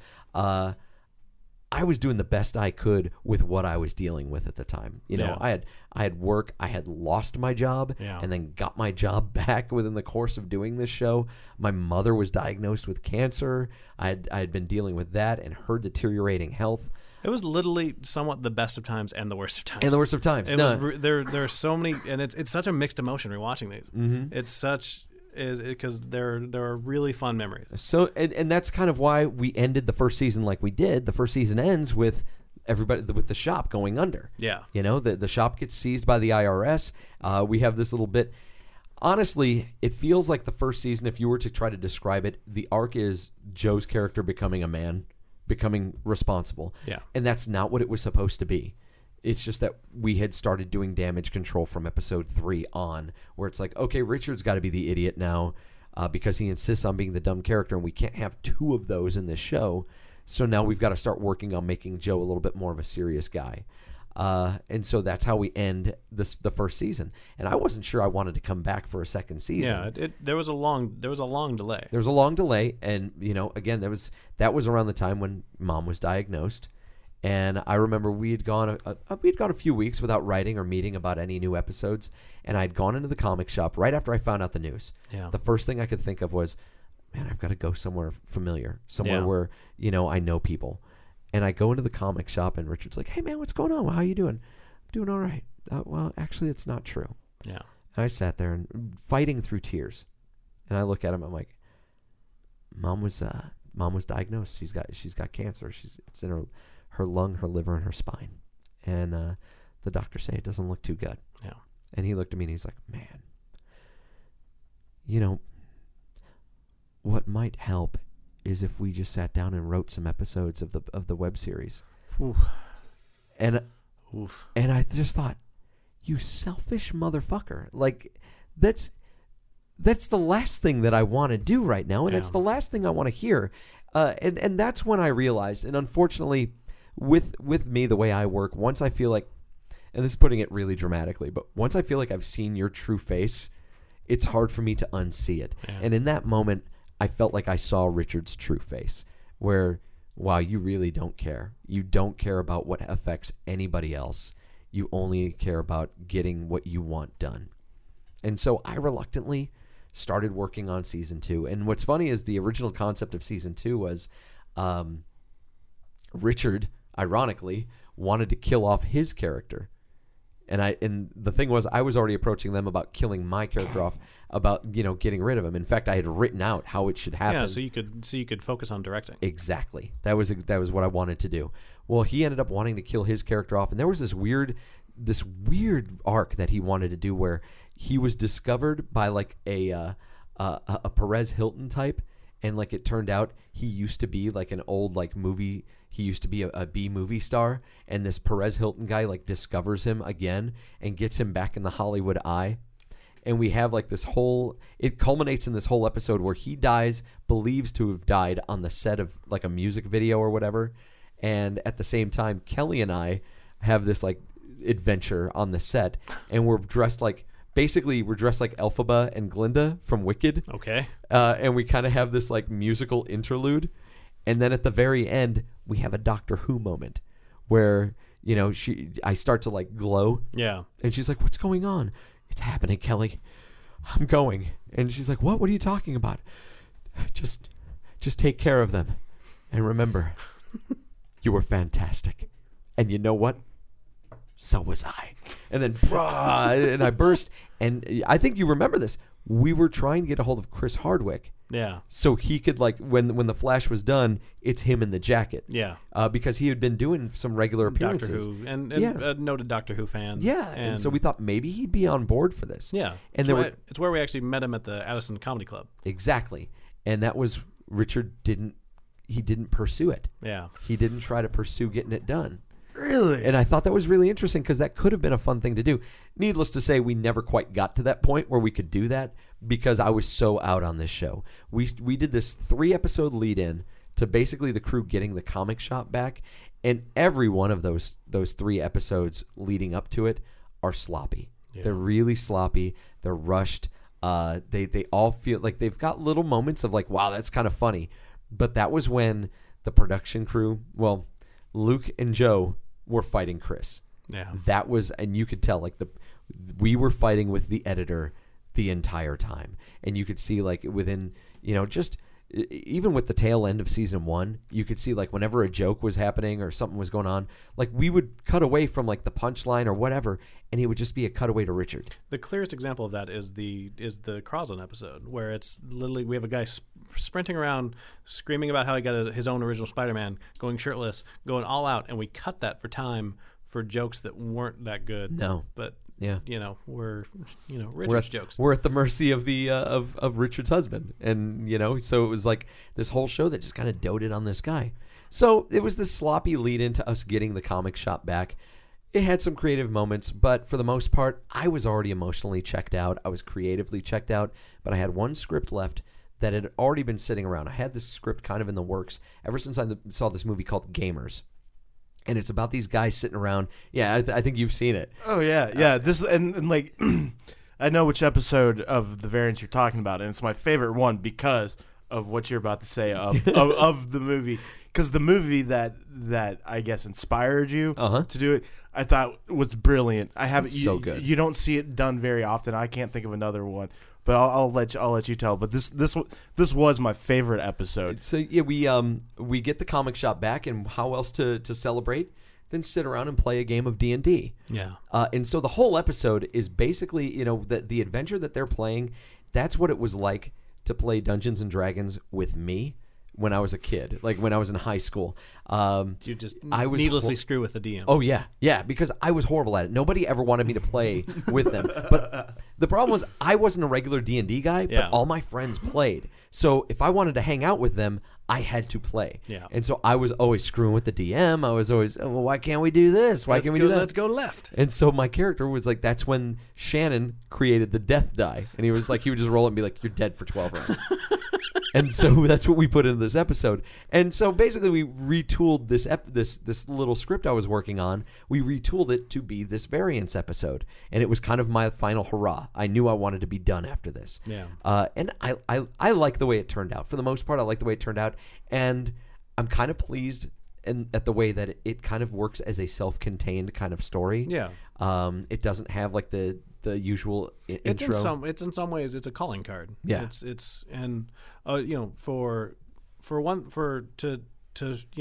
I was doing the best I could with what I was dealing with at the time. I had work. I had lost my job and then got my job back within the course of doing this show. My mother was diagnosed with cancer. I had been dealing with that and her deteriorating health. It was literally somewhat the best of times and the worst of times. And the worst of times. There are so many, and it's such a mixed emotion rewatching these. Mm-hmm. It's such because there are really fun memories. So and that's kind of why we ended the first season like we did. The first season ends with everybody with the shop going under. Yeah, the shop gets seized by the IRS. We have this little bit. Honestly, it feels like the first season. If you were to try to describe it, the arc is Joe's character becoming a man, becoming responsible. Yeah, and that's not what it was supposed to be. It's just that we had started doing damage control from episode 3 on, where it's like, okay, Richard's got to be the idiot now because he insists on being the dumb character, and we can't have 2 of those in this show. So now we've got to start working on making Joe a little bit more of a serious guy. And so that's how we end the first season. And I wasn't sure I wanted to come back for a second season. Yeah, there was a long delay. There was a long delay, and again, that was around the time when Mom was diagnosed. And I remember we had gone a few weeks without writing or meeting about any new episodes. And I'd gone into the comic shop right after I found out the news. Yeah. The first thing I could think of was, man, I've got to go somewhere familiar, somewhere where I know people. And I go into the comic shop, and Richard's like, "Hey, man, what's going on? How you doing?" "I'm doing all right." "Well, actually, it's not true." Yeah. And I sat there and fighting through tears. And I look at him. I'm like, "Mom was diagnosed. She's got cancer. It's in her lung, her liver, and her spine. And the doctors say it doesn't look too good." Yeah. And he looked at me and he's like, "Man, what might help is if we just sat down and wrote some episodes of the web series." Oof. And I just thought, you selfish motherfucker. Like, that's the last thing that I want to do right now, and that's the last thing I want to hear. And that's when I realized, and unfortunately, with me, the way I work, once I feel like, and this is putting it really dramatically, but once I feel like I've seen your true face, it's hard for me to unsee it. Yeah. And in that moment, I felt like I saw Richard's true face, where, wow, you really don't care. You don't care about what affects anybody else. You only care about getting what you want done. And so I reluctantly started working on season 2. And what's funny is the original concept of season 2 was Richard, ironically, wanted to kill off his character And the thing was, I was already approaching them about killing my character off, about getting rid of him. In fact, I had written out how it should happen. Yeah, so you could focus on directing. Exactly. That was what I wanted to do. Well, he ended up wanting to kill his character off, and there was this weird arc that he wanted to do where he was discovered by like a Perez Hilton type, and like it turned out he used to be like an old like movie. He used to be a B movie star, and this Perez Hilton guy like discovers him again and gets him back in the Hollywood eye. And we have like it culminates in this whole episode where he believes to have died on the set of like a music video or whatever. And at the same time, Kelly and I have this like adventure on the set, and we're dressed like Elphaba and Glinda from Wicked. Okay. And we kind of have this like musical interlude. And then at the very end, we have a Doctor Who moment where, I start to like glow. Yeah. And she's like, "What's going on?" "It's happening, Kelly. I'm going." And she's like, "What? What are you talking about?" Just take care of them. And remember, you were fantastic. And you know what? So was I. And then, and I burst. And I think you remember this. We were trying to get a hold of Chris Hardwick. Yeah. So he could like when the Flash was done, it's him in the jacket. Yeah. Because he had been doing some regular appearances. Doctor Who and Yeah. a noted Doctor Who fan. Yeah. And so we thought maybe he'd be on board for this. Yeah. And it's where we actually met him at the Addison Comedy Club. Exactly. And that was Richard didn't pursue it. Yeah. He didn't try to pursue getting it done. Really? And I thought that was really interesting because that could have been a fun thing to do. Needless to say, we never quite got to that point where we could do that because I was so out on this show. We did this 3-episode lead-in to basically the crew getting the comic shop back, and every one of those 3 episodes leading up to it are sloppy. Yeah. They're really sloppy. They're rushed. They all feel like they've got little moments of like, wow, that's kind of funny. But that was when the production crew, well, Luke and Joe were fighting Chris. Yeah. That was, and you could tell like we were fighting with the editor the entire time. And you could see like within, just even with the tail end of season 1, you could see like whenever a joke was happening or something was going on, like we would cut away from like the punchline or whatever, and it would just be a cutaway to Richard. The clearest example of that is the Crosland episode, where it's literally we have a guy sprinting around screaming about how he got his own original Spider-Man, going shirtless, going all out, and we cut that for time for jokes that weren't that good. No, but yeah, we're Richard's jokes. We're at the mercy of the of Richard's husband, and so it was like this whole show that just kind of doted on this guy. So it was this sloppy lead into us getting the comic shop back. It had some creative moments, but for the most part, I was already emotionally checked out. I was creatively checked out, but I had one script left that had already been sitting around. I had this script kind of in the works ever since I saw this movie called Gamers. And it's about these guys sitting around. Yeah, I think you've seen it. Oh, yeah. Yeah. This and like, I know which episode of The Variants you're talking about, and it's my favorite one because of what you're about to say of the movie. Because the movie that I guess inspired you to do it, I thought was brilliant. I haven't so good. You don't see it done very often. I can't think of another one, but I'll let you tell. But this was my favorite episode. So yeah, we get the comic shop back, and how else to celebrate than sit around and play a game of D&D? Yeah. And so the whole episode is basically the adventure that they're playing. That's what it was like to play Dungeons and Dragons with me when I was a kid, like when I was in high school. You just needlessly screw with the DM. Oh, yeah, because I was horrible at it. Nobody ever wanted me to play with them. But the problem was I wasn't a regular D&D guy, but all my friends played. So if I wanted to hang out with them, I had to play. Yeah. And so I was always screwing with the DM. I was always, well, why can't we do this? Why can't we do that? Let's go left. And so my character was like, that's when Shannon created the death die. And he was like, he would just roll it and be like, you're dead for 12 rounds. And so that's what we put into this episode. And so basically we retooled this little script I was working on. We retooled it to be this variants episode. And it was kind of my final hurrah. I knew I wanted to be done after this. Yeah. And I like the way it turned out. For the most part, I like the way it turned out. And I'm kind of pleased at the way that it kind of works as a self-contained kind of story. Yeah. It doesn't have like the usual intro. It's in some ways it's a calling card. Yeah. It's and to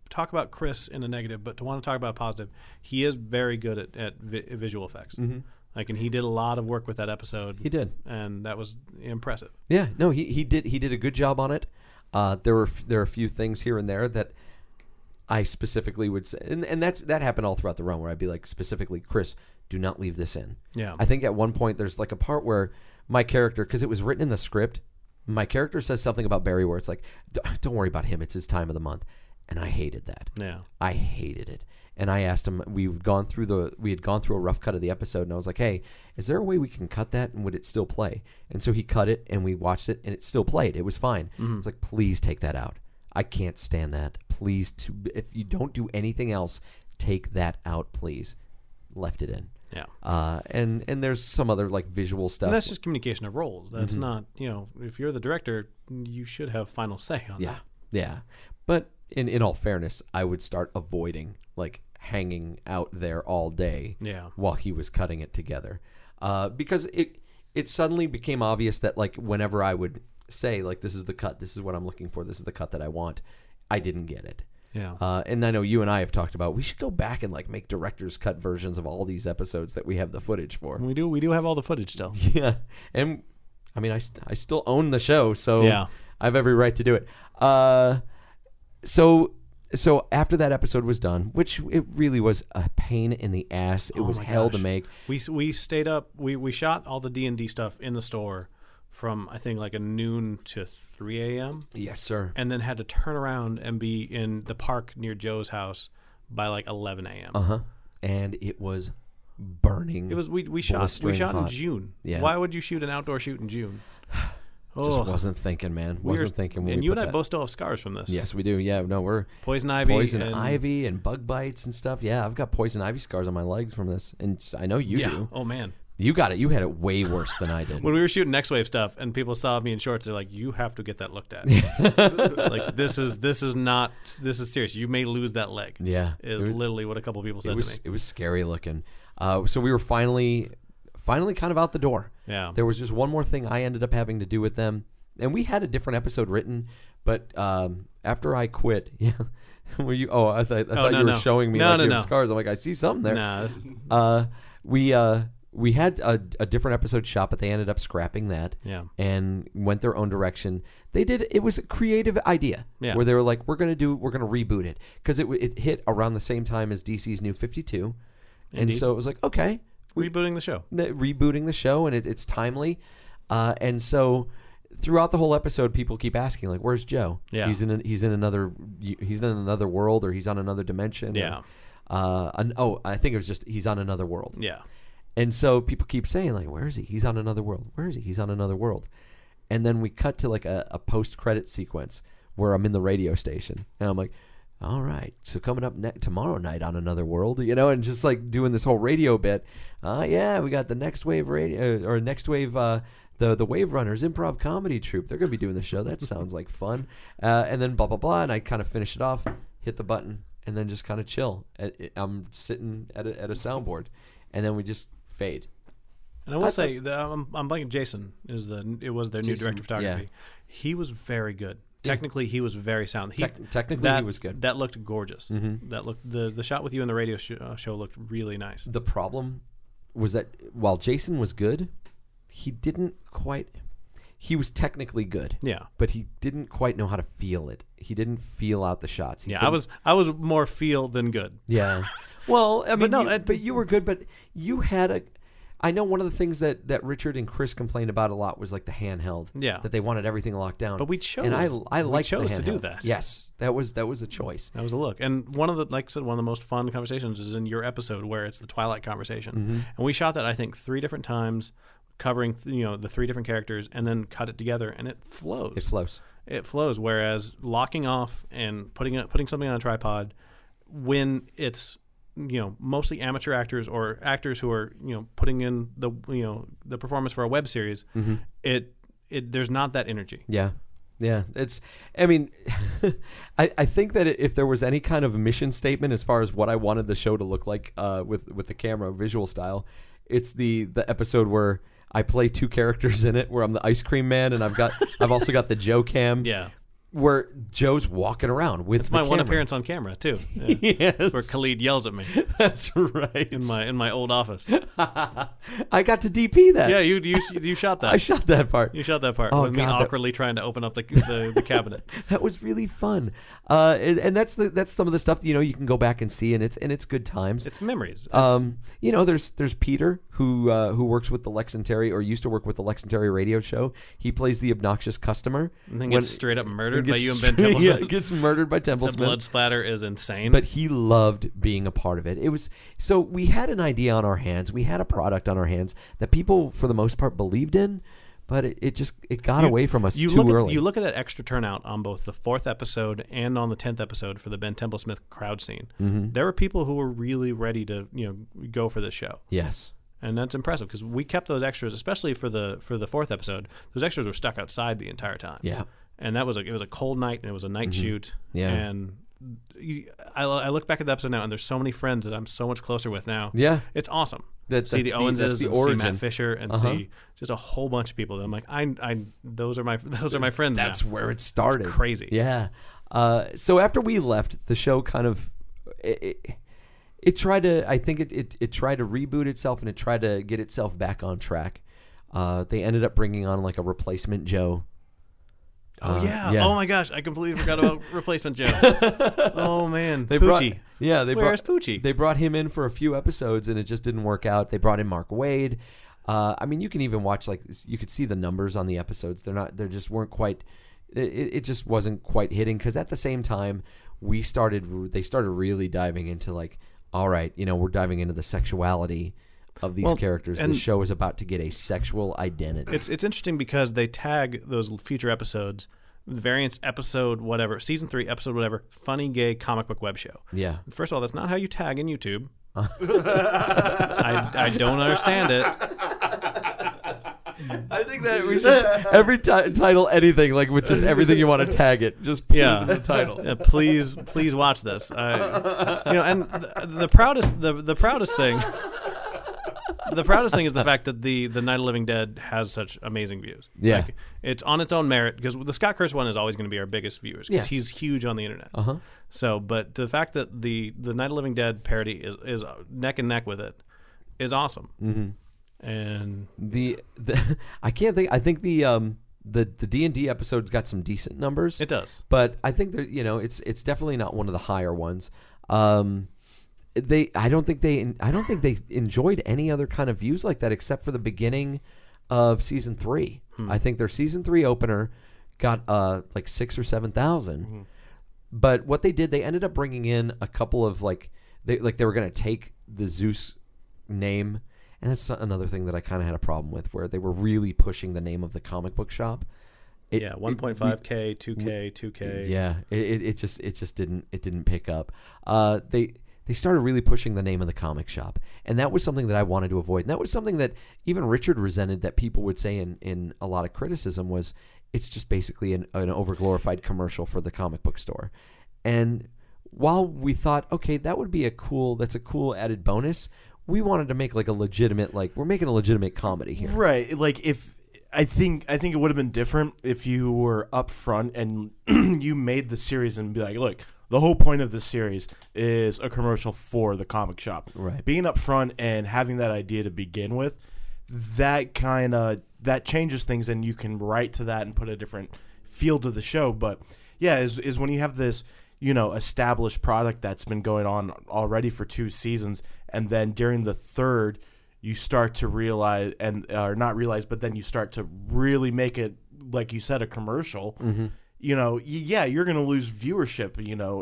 talk about Chris in a negative, but to want to talk about positive, he is very good at visual effects. Mm-hmm. Like, and he did a lot of work with that episode. He did, and that was impressive. Yeah, no, he did a good job on it. There are a few things here and there that I specifically would say, and that happened all throughout the run, where I'd be like, specifically, Chris, do not leave this in. Yeah. I think at one point there's like a part where my character, because it was written in the script, my character says something about Barry where it's like, don't worry about him, it's his time of the month. And I hated that. Yeah. I hated it. And I asked him, we had gone through a rough cut of the episode, and I was like, hey, is there a way we can cut that, and would it still play? And so he cut it, and we watched it, and it still played. It was fine. Mm-hmm. I was like, please take that out. I can't stand that. Please, if you don't do anything else, take that out, please. Left it in. Yeah. And there's some other like visual stuff. And that's just communication of roles. That's not, if you're the director, you should have final say on that. Yeah. But in all fairness, I would start avoiding like hanging out there all day while he was cutting it together. Because it suddenly became obvious that like whenever I would say like, this is the cut, this is what I'm looking for, this is the cut that I want, I didn't get it. Yeah. And I know you and I have talked about we should go back and like make director's cut versions of all these episodes that we have the footage for. We do have all the footage still. Yeah. And I mean, I still own the show, so Yeah. I have every right to do it. So after that episode was done, which it really was a pain in the ass. It was hell to make. We stayed up. We shot all the D&D stuff in the store from I think like a noon to 3 a.m. Yes, sir. And then had to turn around and be in the park near Joe's house by like 11 a.m. And it was burning. It was we shot in hot. June. Yeah. Why would you shoot an outdoor shoot in June? Just wasn't thinking, man. Wasn't thinking. When and we you put and I that. both still have scars from this. Yes, we do. Yeah, no, we're poison ivy and bug bites and stuff. Yeah, I've got poison ivy scars on my legs from this, and I know you do. Oh man, you got it. You had it way worse than I did. When we were shooting Next Wave stuff, and people saw me in shorts, they're like, "You have to get that looked at. Like this is serious. You may lose that leg." Yeah, is literally what a couple people said to me. It was scary looking. So we were finally kind of out the door. Yeah, there was just one more thing I ended up having to do with them. And we had a different episode written, but after I quit, were you? Oh, I thought you were showing me your scars. I'm like, I see something there. No, we had a different episode shot, but they ended up scrapping that. Yeah. And went their own direction. It was a creative idea. Yeah. Where they were like, we're gonna reboot it because it hit around the same time as DC's New 52, Indeed. and so it was like, okay, rebooting the show, and it's timely, and so. Throughout the whole episode, people keep asking, like, "Where's Joe? Yeah, he's in another world, or he's on another dimension." Yeah. I think it was just he's on another world. Yeah. And so people keep saying, like, "Where is he? He's on another world. Where is he? He's on another world." And then we cut to like a post-credit sequence where I'm in the radio station, and I'm like, "All right, so coming up tomorrow night on Another World, and just like doing this whole radio bit. Yeah, we got the Next Wave radio or Next Wave." The Wave Runners improv comedy troupe. They're going to be doing the show. That sounds like fun. And then blah, blah, blah. And I kind of finish it off, hit the button, and then just kind of chill. I'm sitting at a soundboard. And then we just fade. And I will say, I'm blanking. Jason was their new director of photography. Yeah. He was very good. Technically, he was very sound. Technically, he was good. That looked gorgeous. Mm-hmm. That looked the shot with you in the radio show looked really nice. The problem was that while Jason was good, he was technically good. Yeah. But he didn't quite know how to feel it. He didn't feel out the shots. I was more feel than good. Yeah. Well, I mean, but you were good, but you had I know one of the things that Richard and Chris complained about a lot was like the handheld. Yeah. That they wanted everything locked down. But we chose. And I liked chose the to handheld. do that. Yes. That was a choice. That was a look. And one of the most fun conversations is in your episode where it's the Twilight conversation. Mm-hmm. And we shot that I think 3 different times, covering the 3 different characters, and then cut it together, and it flows. It flows. Whereas locking off and putting something on a tripod, when it's mostly amateur actors or actors who are putting in the performance for a web series, mm-hmm. There's not that energy. Yeah. Yeah, I mean, I think that if there was any kind of mission statement as far as what I wanted the show to look like with the camera visual style, it's the episode where I play 2 characters in it, where I'm the ice cream man, and I've also got the Joe cam. Yeah. where Joe's walking around with It's the my one camera. appearance on camera too. Yeah. Yes. Where Khalid yells at me That's right. in my old office. I got to DP that. Yeah, you shot that. I shot that part. You shot that part Oh, with me God, that- awkwardly trying to open up the cabinet. That was really fun. And that's some of the stuff that, you can go back and see, and it's good times. It's memories. There's Peter who works with the Lex and Terry, or used to work with the Lex and Terry radio show. He plays the obnoxious customer. And then gets straight up murdered by gets you and Ben straight- Templesmith. Yeah, gets murdered by The Templesmith. blood splatter is insane. But he loved being a part of it. It was so we had an idea on our hands. We had a product on our hands that people, for the most part, believed in, but it got away from us too early. You look at that extra turnout on both the 4th episode and on the 10th episode for the Ben Templesmith crowd scene. Mm-hmm. There were people who were really ready to go for this show. Yes. And that's impressive because we kept those extras, especially for the 4th episode. Those extras were stuck outside the entire time. Yeah. And it was a cold night, and it was a night shoot. Yeah. And I look back at the episode now, and there's so many friends that I'm so much closer with now. Yeah. It's awesome. That's see the Owenses, that's the and see origin. Matt Fisher, and see just a whole bunch of people that I'm like, those are my friends. That's now. where it started. It's crazy. Yeah. So after we left, the show kind of it tried to. I think it tried to reboot itself, and it tried to get itself back on track. They ended up bringing on like a replacement Joe. Oh yeah. yeah. Oh my gosh, I completely forgot about Replacement Joe. Oh man, They Poochie. Where's Poochie? They brought him in for a few episodes, and it just didn't work out. They brought in Mark Wade. I mean, you can even watch you could see the numbers on the episodes. They just weren't quite. It just wasn't quite hitting because at the same time they started really diving into like, all right, we're diving into the sexuality of these characters. and The show is about to get a sexual identity. It's interesting because they tag those future episodes, variants episode whatever, season 3 episode whatever, funny gay comic book web show. Yeah. First of all, that's not how you tag in YouTube. I don't understand it. I think that we should every title anything like with just everything you want to tag it. Just put it in the title. Yeah, please watch this. And the proudest thing. The proudest thing is the fact that the Night of the Living Dead has such amazing views. Yeah. Like, it's on its own merit because the Scott Kurtz one is always going to be our biggest viewers because Yes. he's huge on the internet. Uh-huh. So, but the fact that the Night of the Living Dead parody is neck and neck with it is awesome. Mm-hmm. And The I can't think. I think the D&D episode's got some decent numbers. it does. But I think that it's definitely not one of the higher ones. I don't think they enjoyed any other kind of views like that except for the beginning of season 3. I think their season 3 opener got like 6,000 or 7,000. But what they did, they ended up bringing in a couple of they were going to take the Zeus name, and that's another thing that I kind of had a problem with, where they were really pushing the name of the comic book shop. 1.5K, 2K, 2K. Yeah, it just didn't pick up. They started really pushing the name of the comic shop, and that was something that I wanted to avoid. And that was something that even Richard resented, that people would say in a lot of criticism was, it's just basically an overglorified commercial for the comic book store. And while we thought, okay, that's a cool added bonus, we wanted to make like a legitimate, we're making a legitimate comedy here. Right. Like I think it would have been different if you were upfront and you made the series and be like, look, the whole point of this series is a commercial for the comic shop. Right. Being upfront and having that idea to begin with, that changes things, and you can write to that and put a different feel to the show. But yeah, is when you have this, established product that's been going on already for 2 seasons, and then during the 3rd, you start to realize, or not realize, but then you start to really make it, like you said, a commercial. Mm-hmm. You're going to lose viewership.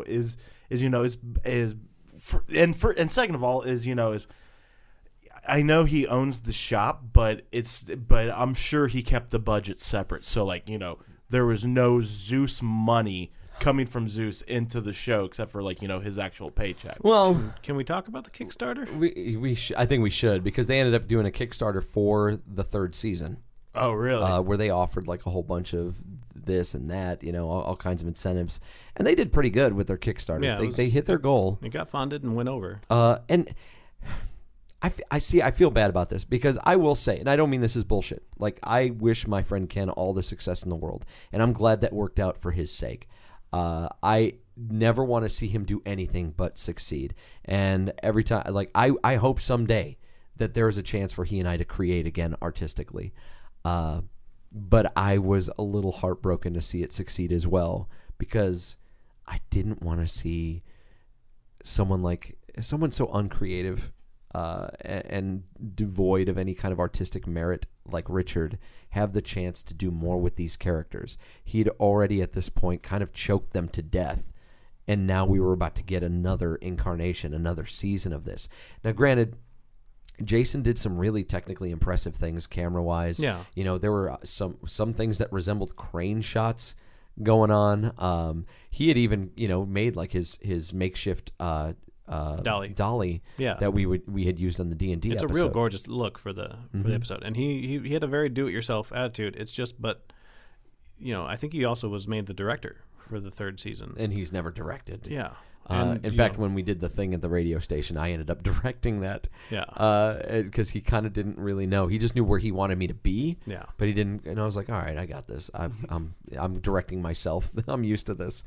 And second of all, is I know he owns the shop, but I'm sure he kept the budget separate. So there was no Zeus money coming from Zeus into the show except for his actual paycheck. Well, Can we talk about the Kickstarter? I think we should, because they ended up doing a Kickstarter for the 3rd season. Oh, really? Where they offered a whole bunch of this and that, all kinds of incentives, and they did pretty good with their Kickstarter. Yeah, they hit their goal. It got funded and went over. And I feel bad about this because I will say, and I don't mean this is bullshit. Like, I wish my friend Ken all the success in the world, and I'm glad that worked out for his sake. I never want to see him do anything but succeed. And every time, like, I hope someday that there is a chance for he and I to create again artistically. But I was a little heartbroken to see it succeed as well, because I didn't want to see someone so uncreative and devoid of any kind of artistic merit like Richard have the chance to do more with these characters. He'd already at this point kind of choked them to death, and now we were about to get another incarnation, another season of this. Now, granted, Jason did some really technically impressive things camera-wise. Yeah. You know, there were some things that resembled crane shots going on. He had even, made like his makeshift dolly that we had used on the D&D It's episode. a real gorgeous look for the episode, and he had a very do-it-yourself attitude. It's just, but I think he also was made the director for the third season, and he's never directed. Yeah. In fact, when we did the thing at the radio station, I ended up directing that. Yeah. Because he kind of didn't really know. He just knew where he wanted me to be. Yeah. But he didn't. And I was like, all right, I got this. I'm directing myself. I'm used to this.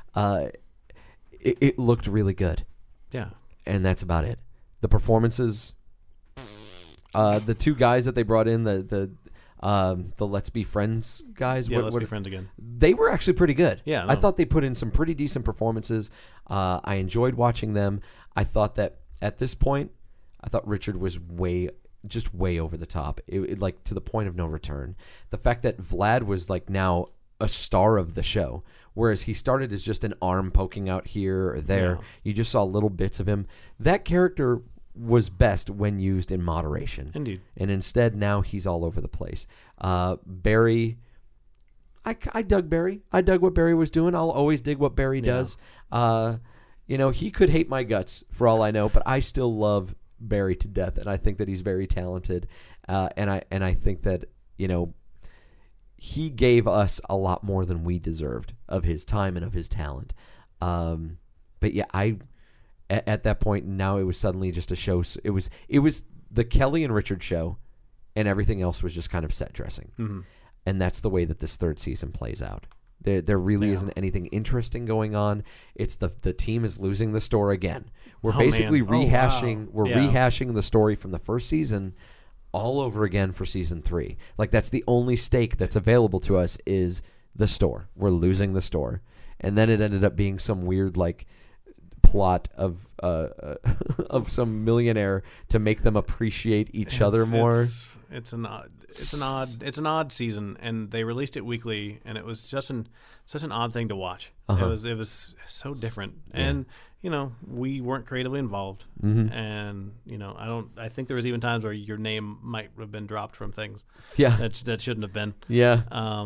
It looked really good. Yeah. And that's about it. The performances. The two guys that they brought in, the Let's Be Friends guys. Yeah, Let's Be Friends again. They were actually pretty good. Yeah, I thought they put in some pretty decent performances. I enjoyed watching them. I thought that at this point, I thought Richard was way over the top. It like to the point of no return. The fact that Vlad was like now a star of the show, whereas he started as just an arm poking out here or there. Yeah. You just saw little bits of him. That character was best when used in moderation. Indeed. And instead, now he's all over the place. Barry, I dug Barry. I dug what Barry was doing. I'll always dig what Barry does. He could hate my guts for all I know, but I still love Barry to death, and I think that he's very talented. And I think that, he gave us a lot more than we deserved of his time and of his talent. But yeah, at that point, now it was suddenly just a show. It was the Kelly and Richard show, and everything else was just kind of set dressing. Mm-hmm. And that's the way that this third season plays out. There really isn't anything interesting going on. It's the team is losing the store again. We're basically rehashing. We're rehashing the story from the first season all over again for season 3. Like, that's the only stake that's available to us is the store. We're losing the store, and then it ended up being some weird like plot of some millionaire to make them appreciate each other more. It's an odd season, and they released it weekly, and it was just such an odd thing to watch. Uh-huh. It was so different, and we weren't creatively involved, Mm-hmm. and I think there was even times where your name might have been dropped from things Yeah, that shouldn't have been. yeah.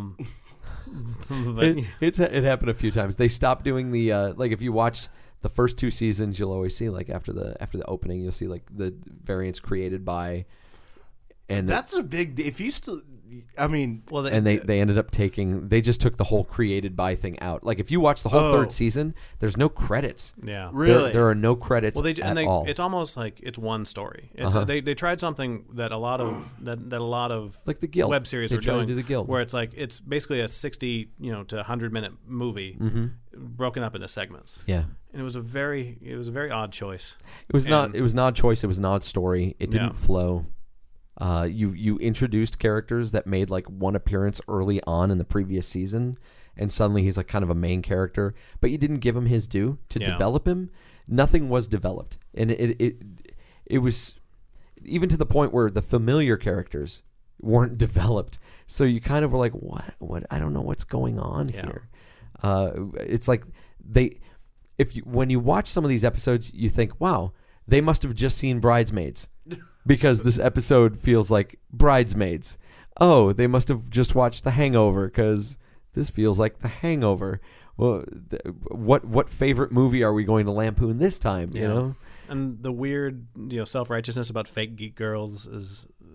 But It happened a few times. They stopped doing the like if you watch the first 2 seasons, you'll always see like after the opening, you'll see like the variants created by, and That's a big. If you still, I mean, well, and they ended up they just took the whole created by thing out. Like if you watch the whole third season, there's no credits. yeah. Really? There are no credits Well, at all. it's almost like it's one story. It's Uh-huh. they tried something that a lot of that a lot of Like the Guild. web series They were tried to doing, do the Guild. where it's like it's basically a 60 to 100 minute movie Mm-hmm. broken up into segments, Yeah. and it was a very odd choice. It was not. It was an odd choice. It was an odd story. It didn't Yeah. flow. You introduced characters that made like one appearance early on in the previous season, and suddenly he's like kind of a main character. But you didn't give him his due to Yeah. develop him. Nothing was developed, and it was even to the point where the familiar characters weren't developed. So you kind of were like, what? I don't know what's going on Yeah. here. It's like when you watch some of these episodes, you think, wow, they must have just seen Bridesmaids because this episode feels like Bridesmaids. Oh, they must have just watched The Hangover because this feels like The Hangover. Well, what favorite movie are we going to lampoon this time? You know, And the weird self-righteousness about fake geek girls is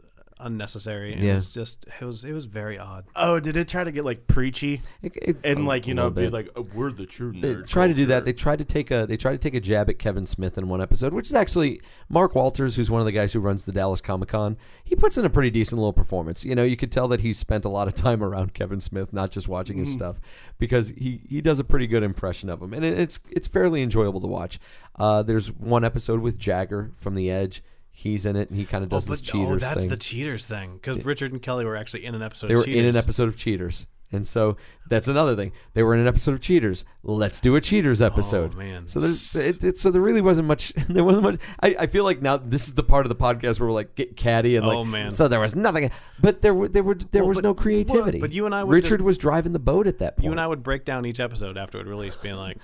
unnecessary. And Yeah. it was very odd. Oh, did it try to get like preachy and like a little be bit. like, oh, we're the true They nerd try to do that. culture. They tried to take a jab at Kevin Smith in one episode, which is actually Mark Walters, who's one of the guys who runs the Dallas Comic-Con. He puts in a pretty decent little performance. You know, you could tell that he's spent a lot of time around Kevin Smith, not just watching his stuff, because he does a pretty good impression of him, and it's fairly enjoyable to watch. There's one episode with Jagger from The Edge. He's in it, and he kind of does this Cheaters that's thing. the Cheaters thing. Because Richard and Kelly were actually in an episode They of were Cheaters. in an episode of Cheaters. And so that's another thing. They were in an episode of Cheaters. Let's do a Cheaters episode. Oh, man. So so there really wasn't much. There wasn't much. I feel like now this is the part of the podcast where we're like get catty and like. Oh, man. So there was nothing. But there was no creativity. but you and I would Richard just- was driving the boat at that point. You and I would break down each episode after it released, being like,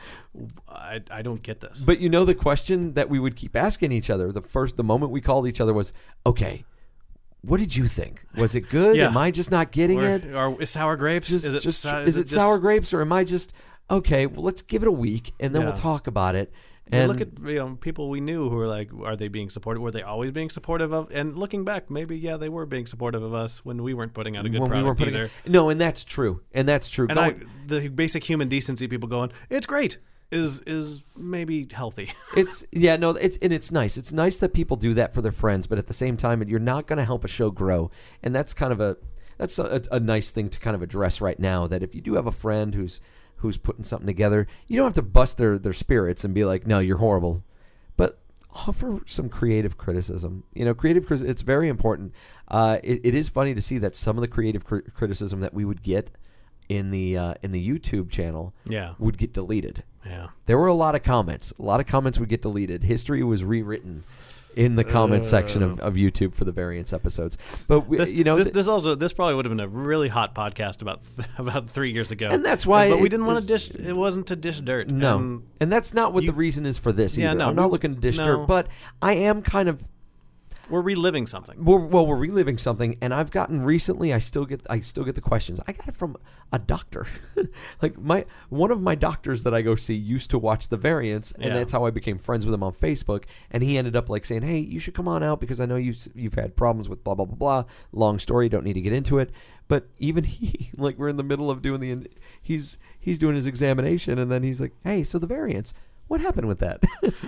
I don't get this. But you know the question that we would keep asking each other. The moment we called each other was, okay, what did you think? Was it good? Yeah. Am I just not getting it? Or is sour grapes? Is it just sour grapes, or am I just okay? Well, let's give it a week and then we'll Yeah. talk about it. You And look at people we knew who were like, are they being supportive? Were they always being supportive of? And looking back, maybe they were being supportive of us when we weren't putting out a good when we weren't product putting either. no, and that's true, and that's true. And the basic human decency people going, it's great, is maybe healthy. It's nice. It's nice that people do that for their friends, but at the same time, you're not going to help a show grow, and that's kind of a nice thing to kind of address right now. That if you do have a friend who's putting something together, you don't have to bust their spirits and be like, no, you're horrible, but offer some creative criticism. You know, it's very important. It is funny to see that some of the creative criticism that we would get in the YouTube channel would get deleted. Yeah. There were a lot of comments. A lot of comments would get deleted. History was rewritten in the comment section of YouTube for the variance episodes. But this probably would have been a really hot podcast about 3 years ago. And that's why but we didn't want to dish. It wasn't to dish dirt. No, and that's not what the reason is for this. Yeah, either. no, I'm not looking to dish no. dirt, but I am kind of. We're reliving something. We're reliving something, and I've gotten recently. I still get the questions. I got it from a doctor. Like one of my doctors that I go see used to watch the variants, and that's how I became friends with him on Facebook. And he ended up like saying, "Hey, you should come on out because I know you've had problems with blah blah blah blah. Long story, don't need to get into it." But even he, like, we're in the middle of doing he's doing his examination, and then he's like, "Hey, so the variants." What happened with that?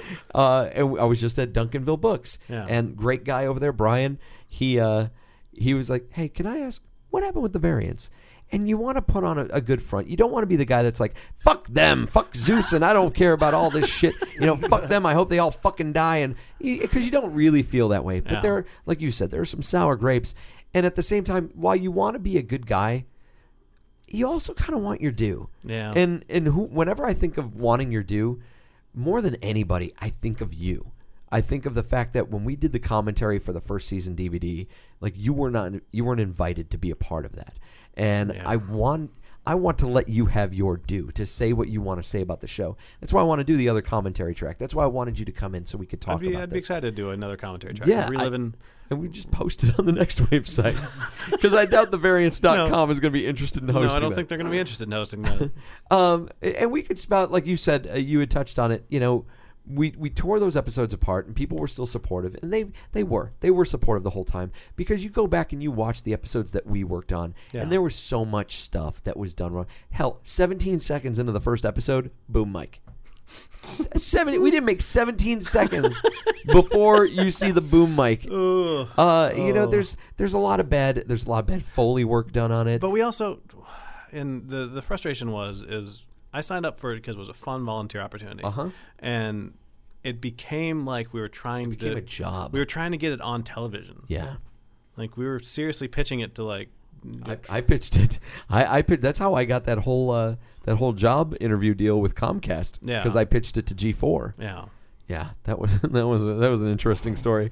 And I was just at Duncanville Books, and great guy over there, Brian. He was like, "Hey, can I ask what happened with the variants?" And you want to put on a good front. You don't want to be the guy that's like, "Fuck them, fuck Zeus, and I don't care about all this shit." You know, fuck them. I hope they all fucking die. And because you don't really feel that way. But there, like you said, there are some sour grapes. And at the same time, while you want to be a good guy, you also kind of want your due. Yeah. And whenever I think of wanting your due, more than anybody, I think of you. I think of the fact that when we did the commentary for the first season DVD, like you weren't invited to be a part of that. And I want to let you have your due, to say what you want to say about the show. That's why I want to do the other commentary track. That's why I wanted you to come in so we could talk about this. I'd be excited to do another commentary track. Yeah, reliving. And we just post it on the Next Wave site. Because I doubt the variants.com is going to be interested in hosting No, I don't that. think they're going to be interested in hosting that. And we could spout, like you said, you had touched on it, you know, we tore those episodes apart, and people were still supportive, and they were supportive the whole time, because you go back and you watch the episodes that we worked on, and there was so much stuff that was done wrong. Hell, 17 seconds into the first episode, boom mic. We didn't make 17 seconds before you see the boom mic. You know, there's a lot of bad Foley work done on it. But we also, and the frustration is I signed up for it because it was a fun volunteer opportunity. And it became like we were trying to became a job. We were trying to get it on television. Yeah. Like we were seriously pitching it to like. I pitched it. I pitched. That's how I got that whole job interview deal with Comcast. Yeah. Because I pitched it to G4. Yeah. Yeah. That was an interesting story.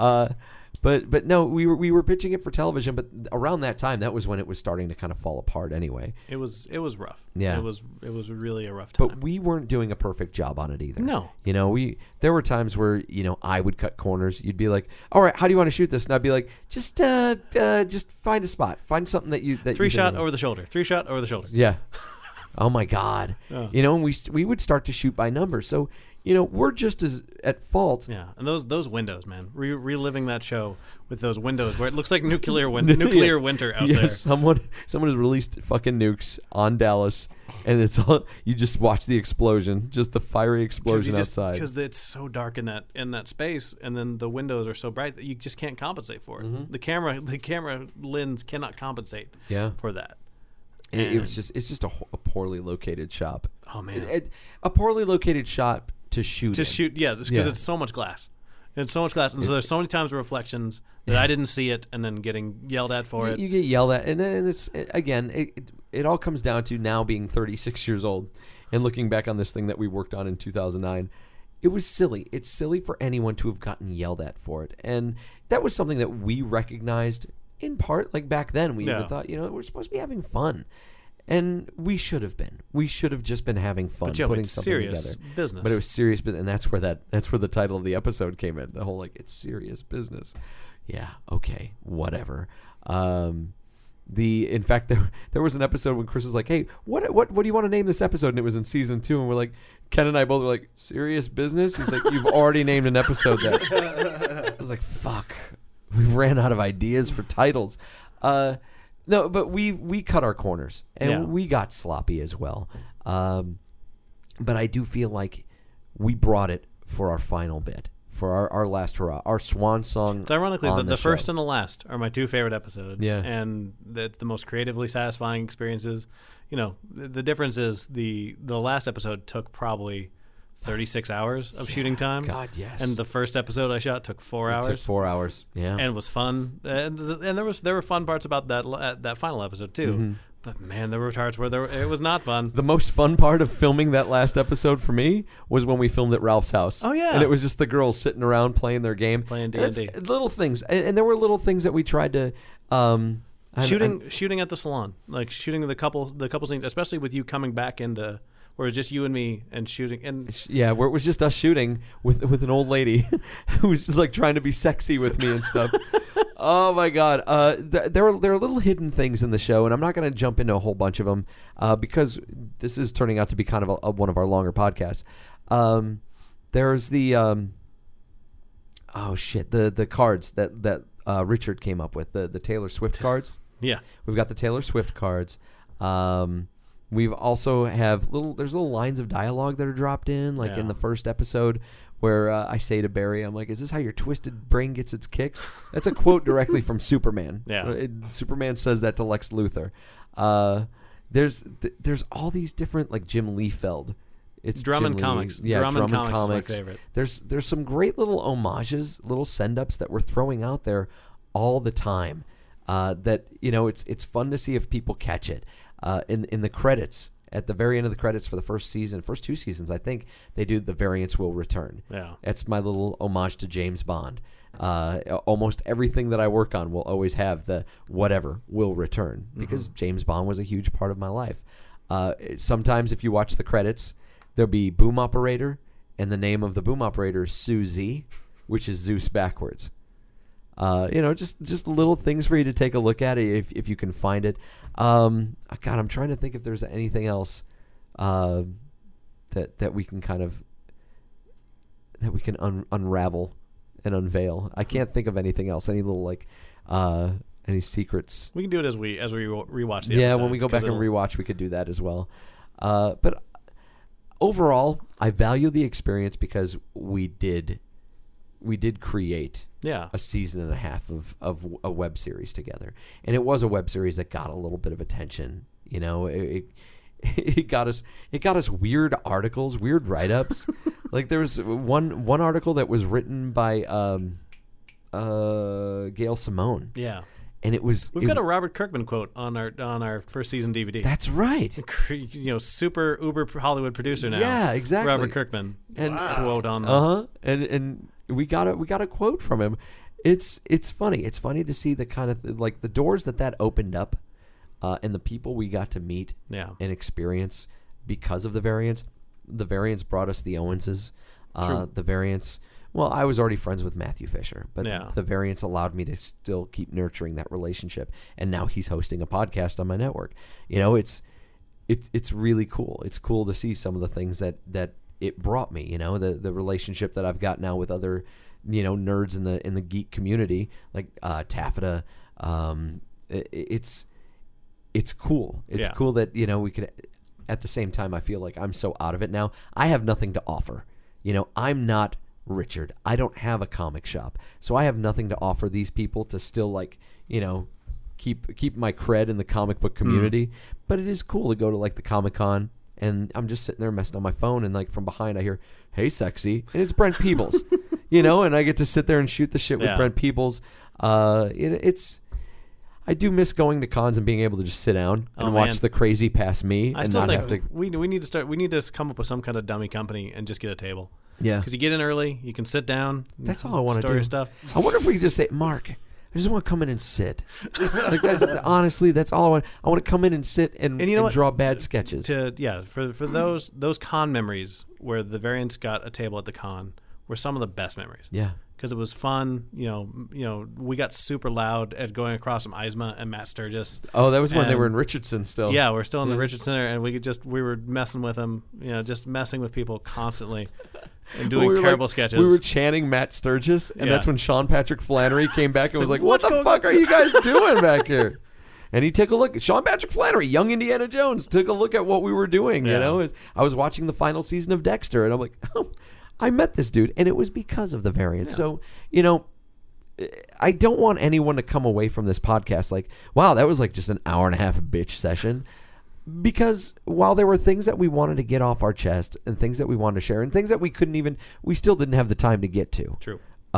But no, we were pitching it for television. But around that time, that was when it was starting to kind of fall apart. Anyway, it was rough. Yeah. It was really a rough time. But we weren't doing a perfect job on it either. No. You know, there were times where, you know, I would cut corners. You'd be like, "All right, how do you want to shoot this?" And I'd be like, "Just find a spot, find something that you three shot over the shoulder, 3 shot over the shoulder." Yeah. Oh my God. You know, and we would start to shoot by numbers. So, we're just as at fault. Yeah, and those windows, man. Reliving that show with those windows where it looks like nuclear winter out there. Someone has released fucking nukes on Dallas, and it's all you just watch the explosion, just the fiery explosion outside. Because it's so dark in that space, and then the windows are so bright that you just can't compensate for it. Mm-hmm. The camera lens cannot compensate for that. It's just a poorly located shop. Oh man, a poorly located shop to shoot. Yeah, because it's so much glass. It's so much glass, and so there's so many times reflections that I didn't see it, and then getting yelled at for it. You get yelled at, and then it all comes down to now being 36 years old and looking back on this thing that we worked on in 2009. It was silly. It's silly for anyone to have gotten yelled at for it, and that was something that we recognized in part. Like back then, we even thought, we're supposed to be having fun. And we should have been. We should have just been having fun, putting something serious together. Business. But it was serious business, and that's where the title of the episode came in. The whole it's serious business. Yeah. Okay. Whatever. In fact there was an episode when Chris was like, "Hey, what do you want to name this episode?" And it was in season 2, and we're like, Ken and I both were like, "Serious business." He's like, "You've already named an episode that." I was like, "Fuck, we ran out of ideas for titles." No, but we cut our corners, and we got sloppy as well. But I do feel like we brought it for our final bit, for our last hurrah, our swan song. It's ironically the show. first and the last are my two favorite episodes. Yeah. And the most creatively satisfying experiences. The difference is the last episode took probably 36 hours of shooting time. God, yes. And the first episode I shot took 4 hours. It took 4 hours. Yeah. And it was fun. And there were fun parts about that final episode too. Mm-hmm. But man, there were parts where it was not fun. The most fun part of filming that last episode for me was when we filmed at Ralph's house. Oh, yeah. And it was just the girls sitting around playing their game. Playing And D&D. it's little things. And there were little things that we tried to... shooting at the salon. Like shooting the couple scenes, especially with you coming back into... Where it was just you and me and shooting, and where it was just us shooting with an old lady who was like trying to be sexy with me and stuff. Oh my God! There are little hidden things in the show, and I'm not going to jump into a whole bunch of them because this is turning out to be kind of one of our longer podcasts. There's the the cards that Richard came up with, the Taylor Swift cards. Yeah, we've got the Taylor Swift cards. We've also there's little lines of dialogue that are dropped in, like in the first episode where I say to Barry, I'm like, "Is this how your twisted brain gets its kicks?" That's a quote directly from Superman. Yeah. Superman says that to Lex Luthor. There's all these different, like Jim Liefeld. It's Drummond Jim Comics. Lee. Yeah, Drummond Comics is my favorite. There's some great little homages, little send-ups that we're throwing out there all the time. That it's fun to see if people catch it. In the credits, at the very end of the credits for the first 2 seasons, I think they do "The Variants Will Return." Yeah, that's my little homage to James Bond. Almost everything that I work on will always have the "whatever will return" because James Bond was a huge part of my life. Sometimes, if you watch the credits, there'll be boom operator, and the name of the boom operator is Suzy, which is Zeus backwards. Just little things for you to take a look at if you can find it. God, I'm trying to think if there's anything else that we can kind of unravel and unveil. I can't think of anything else. Any little any secrets. We can do it as we rewatch the episodes. Yeah, when we go back and rewatch, we could do that as well. But overall, I value the experience because we did create a season and a half of a web series together, and it was a web series that got a little bit of attention. It got us weird articles, weird write-ups. Like there was one article that was written by Gail Simone. Yeah. And we've got a Robert Kirkman quote on our first season DVD. That's right. Super uber Hollywood producer now. Yeah, exactly. Robert Kirkman and quote on and we got a quote from him. It's funny. It's funny to see the kind of like the doors that opened up, and the people we got to meet and experience because of the Variants. The Variants brought us the Owenses. The Variants. Well, I was already friends with Matthew Fisher, but the Variants allowed me to still keep nurturing that relationship. And now he's hosting a podcast on my network. It's really cool. It's cool to see some of the things that it brought me. The relationship that I've got now with other nerds in the geek community, like Taffeta. It's cool. It's cool that we could. At the same time, I feel like I'm so out of it now. I have nothing to offer. I'm not Richard. I don't have a comic shop, so I have nothing to offer these people to still keep my cred in the comic book community. But it is cool to go to the Comic-Con, and I'm just sitting there messing on my phone, and from behind I hear, "Hey, sexy," and it's Brent Peebles, and I get to sit there and shoot the shit with Brent Peebles. I do miss going to cons and being able to just sit down and watch the crazy pass me I and still not think have to. we need to start. We need to come up with some kind of dummy company and just get a table. Yeah, because you get in early, you can sit down. That's all I want to do. Store your stuff. I wonder if we could just say, Mark, I just want to come in and sit. Honestly, that's all I want. I want to come in and sit and draw bad sketches. For those con memories where the variants got a table at the con were some of the best memories. Yeah. Because it was fun, we got super loud at going across from Eisma and Matt Sturgis. Oh, that was when they were in Richardson still. Yeah, we're still in the Richardson Center, and we were messing with them, just messing with people constantly and doing terrible sketches. We were chanting Matt Sturgis, and that's when Sean Patrick Flannery came back and was like, "What the fuck are you guys doing back here?" And he took a look. Sean Patrick Flannery, young Indiana Jones, took a look at what we were doing. I was watching the final season of Dexter, and I'm like, oh. I met this dude, and it was because of the variant. Yeah. So, I don't want anyone to come away from this podcast like, wow, that was just an hour and a half bitch session. Because while there were things that we wanted to get off our chest and things that we wanted to share and things that we still didn't have the time to get to. True.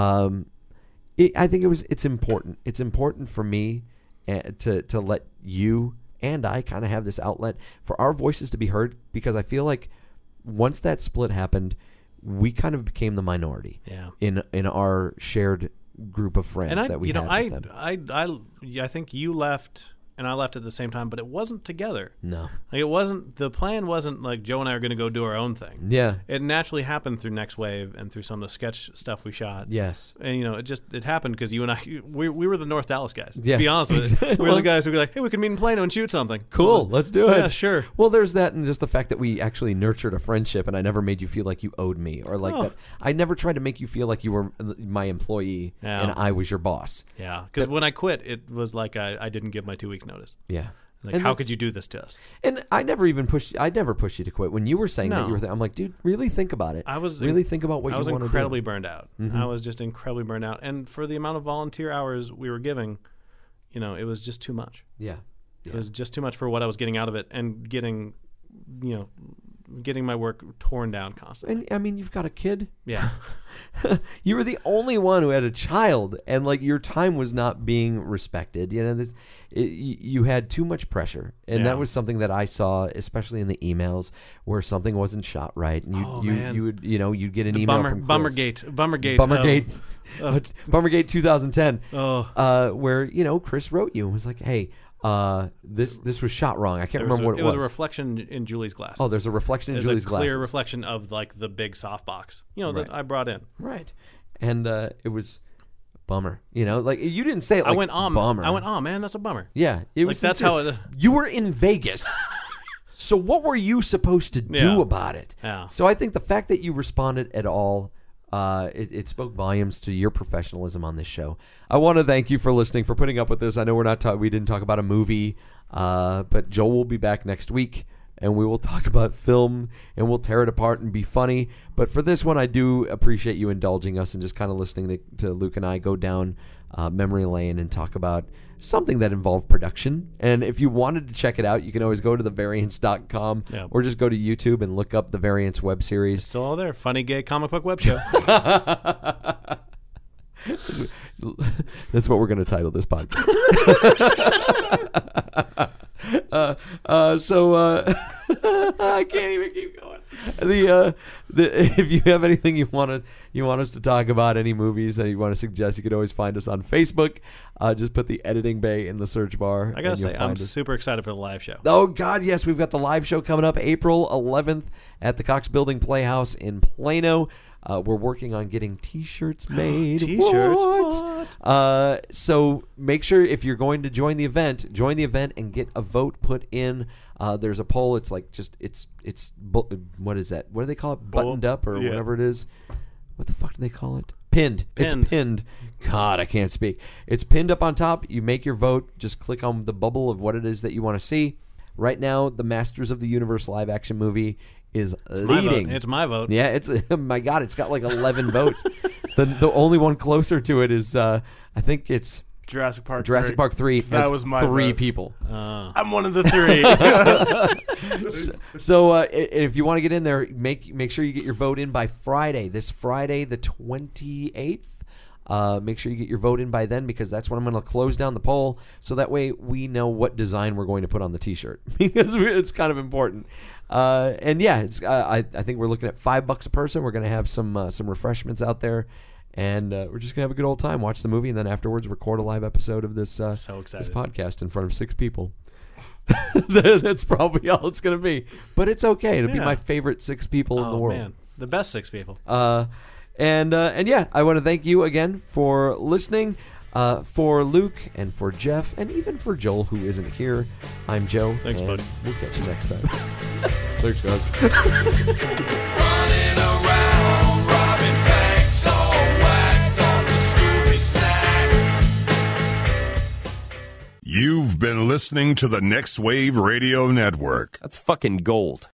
I think it's important. It's important for me to let you and I kind of have this outlet for our voices to be heard, because I feel like once that split happened, we kind of became the minority in our shared group of friends that we had with them. I think you left and I left at the same time, but it wasn't together. No. The plan wasn't like Joe and I are going to go do our own thing. Yeah. It naturally happened through Next Wave and through some of the sketch stuff we shot. Yes. And, it happened because you and I, we were the North Dallas guys. Yes. To be honest with you. We were the guys who were like, hey, we could meet in Plano and shoot something. Cool. Let's do it. Yeah, sure. Well, there's that, and just the fact that we actually nurtured a friendship, and I never made you feel like you owed me or that. I never tried to make you feel like you were my employee and I was your boss. Yeah. Because when I quit, it was like I didn't give my 2 weeks notice. Yeah. Like, how could you do this to us? And I never even pushed. I never pushed you to quit. When you were saying that you were, I'm like, dude, really think about it. Really think about what you want to do. I was incredibly burned out. Mm-hmm. I was just incredibly burned out, and for the amount of volunteer hours we were giving, it was just too much. Yeah. It was just too much for what I was getting out of it, and getting my work torn down constantly. And I mean, you've got a kid. Yeah. You were the only one who had a child, and your time was not being respected. You had too much pressure, and that was something that I saw, especially in the emails where something wasn't shot right, and you'd get an email from Chris. Bummergate, Bummergate 2010. Where Chris wrote you and was like, hey. This was shot wrong. I can't remember what it was. It was a reflection in Julie's glasses. Oh, there's a reflection in Julie's glasses. There's a clear reflection of the big softbox, that I brought in. Right, and it was a bummer. You didn't say it like I went, bummer. I went, oh man, that's a bummer. Yeah, it was. That's how you were in Vegas. So what were you supposed to do about it? Yeah. So I think the fact that you responded at all. It spoke volumes to your professionalism on this show. I want to thank you for listening, for putting up with this. I know we didn't talk about a movie, but Joel will be back next week, and we will talk about film, and we'll tear it apart and be funny. But for this one, I do appreciate you indulging us and just kind of listening to Luke and I go down memory lane and talk about something that involved production. And if you wanted to check it out, you can always go to thevariance.com or just go to YouTube and look up the Variance web series. It's still all there. Funny gay comic book web show. That's what we're going to title this podcast. I can't even keep going. If you have anything you want us to talk about, any movies that you want to suggest, you can always find us on Facebook. Just put the Editing Bay in the search bar. I gotta say, I'm super excited for the live show. Oh God, yes, we've got the live show coming up April 11th at the Cox Building Playhouse in Plano. We're working on getting T-shirts made. T-shirts? What? So make sure if you're going to join the event and get a vote put in. There's a poll. It's like what is that? What do they call it? Buttoned up or whatever it is. What the fuck do they call it? Pinned. It's pinned. God, I can't speak. It's pinned up on top. You make your vote. Just click on the bubble of what it is that you want to see. Right now, the Masters of the Universe live action movie is leading. It's my vote. Yeah, it's my God. It's got like 11 votes. The only one closer to it is I think it's Jurassic Park 3. That was my 3 vote. people. I'm one of the 3. So if you want to get in there, make sure you get your vote in by Friday. This Friday, the 28th. Make sure you get your vote in by then, because that's when I'm going to close down the poll, so that way we know what design we're going to put on the T-shirt, because it's kind of important. And yeah, I think we're looking at $5 a person. We're going to have some refreshments out there. And we're just going to have a good old time, watch the movie, and then afterwards record a live episode of this this podcast in front of 6 people. That's probably all it's going to be. But it's okay. It'll be my favorite 6 people in the world. Man. The best 6 people. And yeah, I want to thank you again for listening. For Luke and for Jeff and even for Joel, who isn't here, I'm Joe. Thanks, bud. We'll catch you next time. Thanks, guys. Running around, robbing banks, all whacked on the Scooby Snacks. You've been listening to the Next Wave Radio Network. That's fucking gold.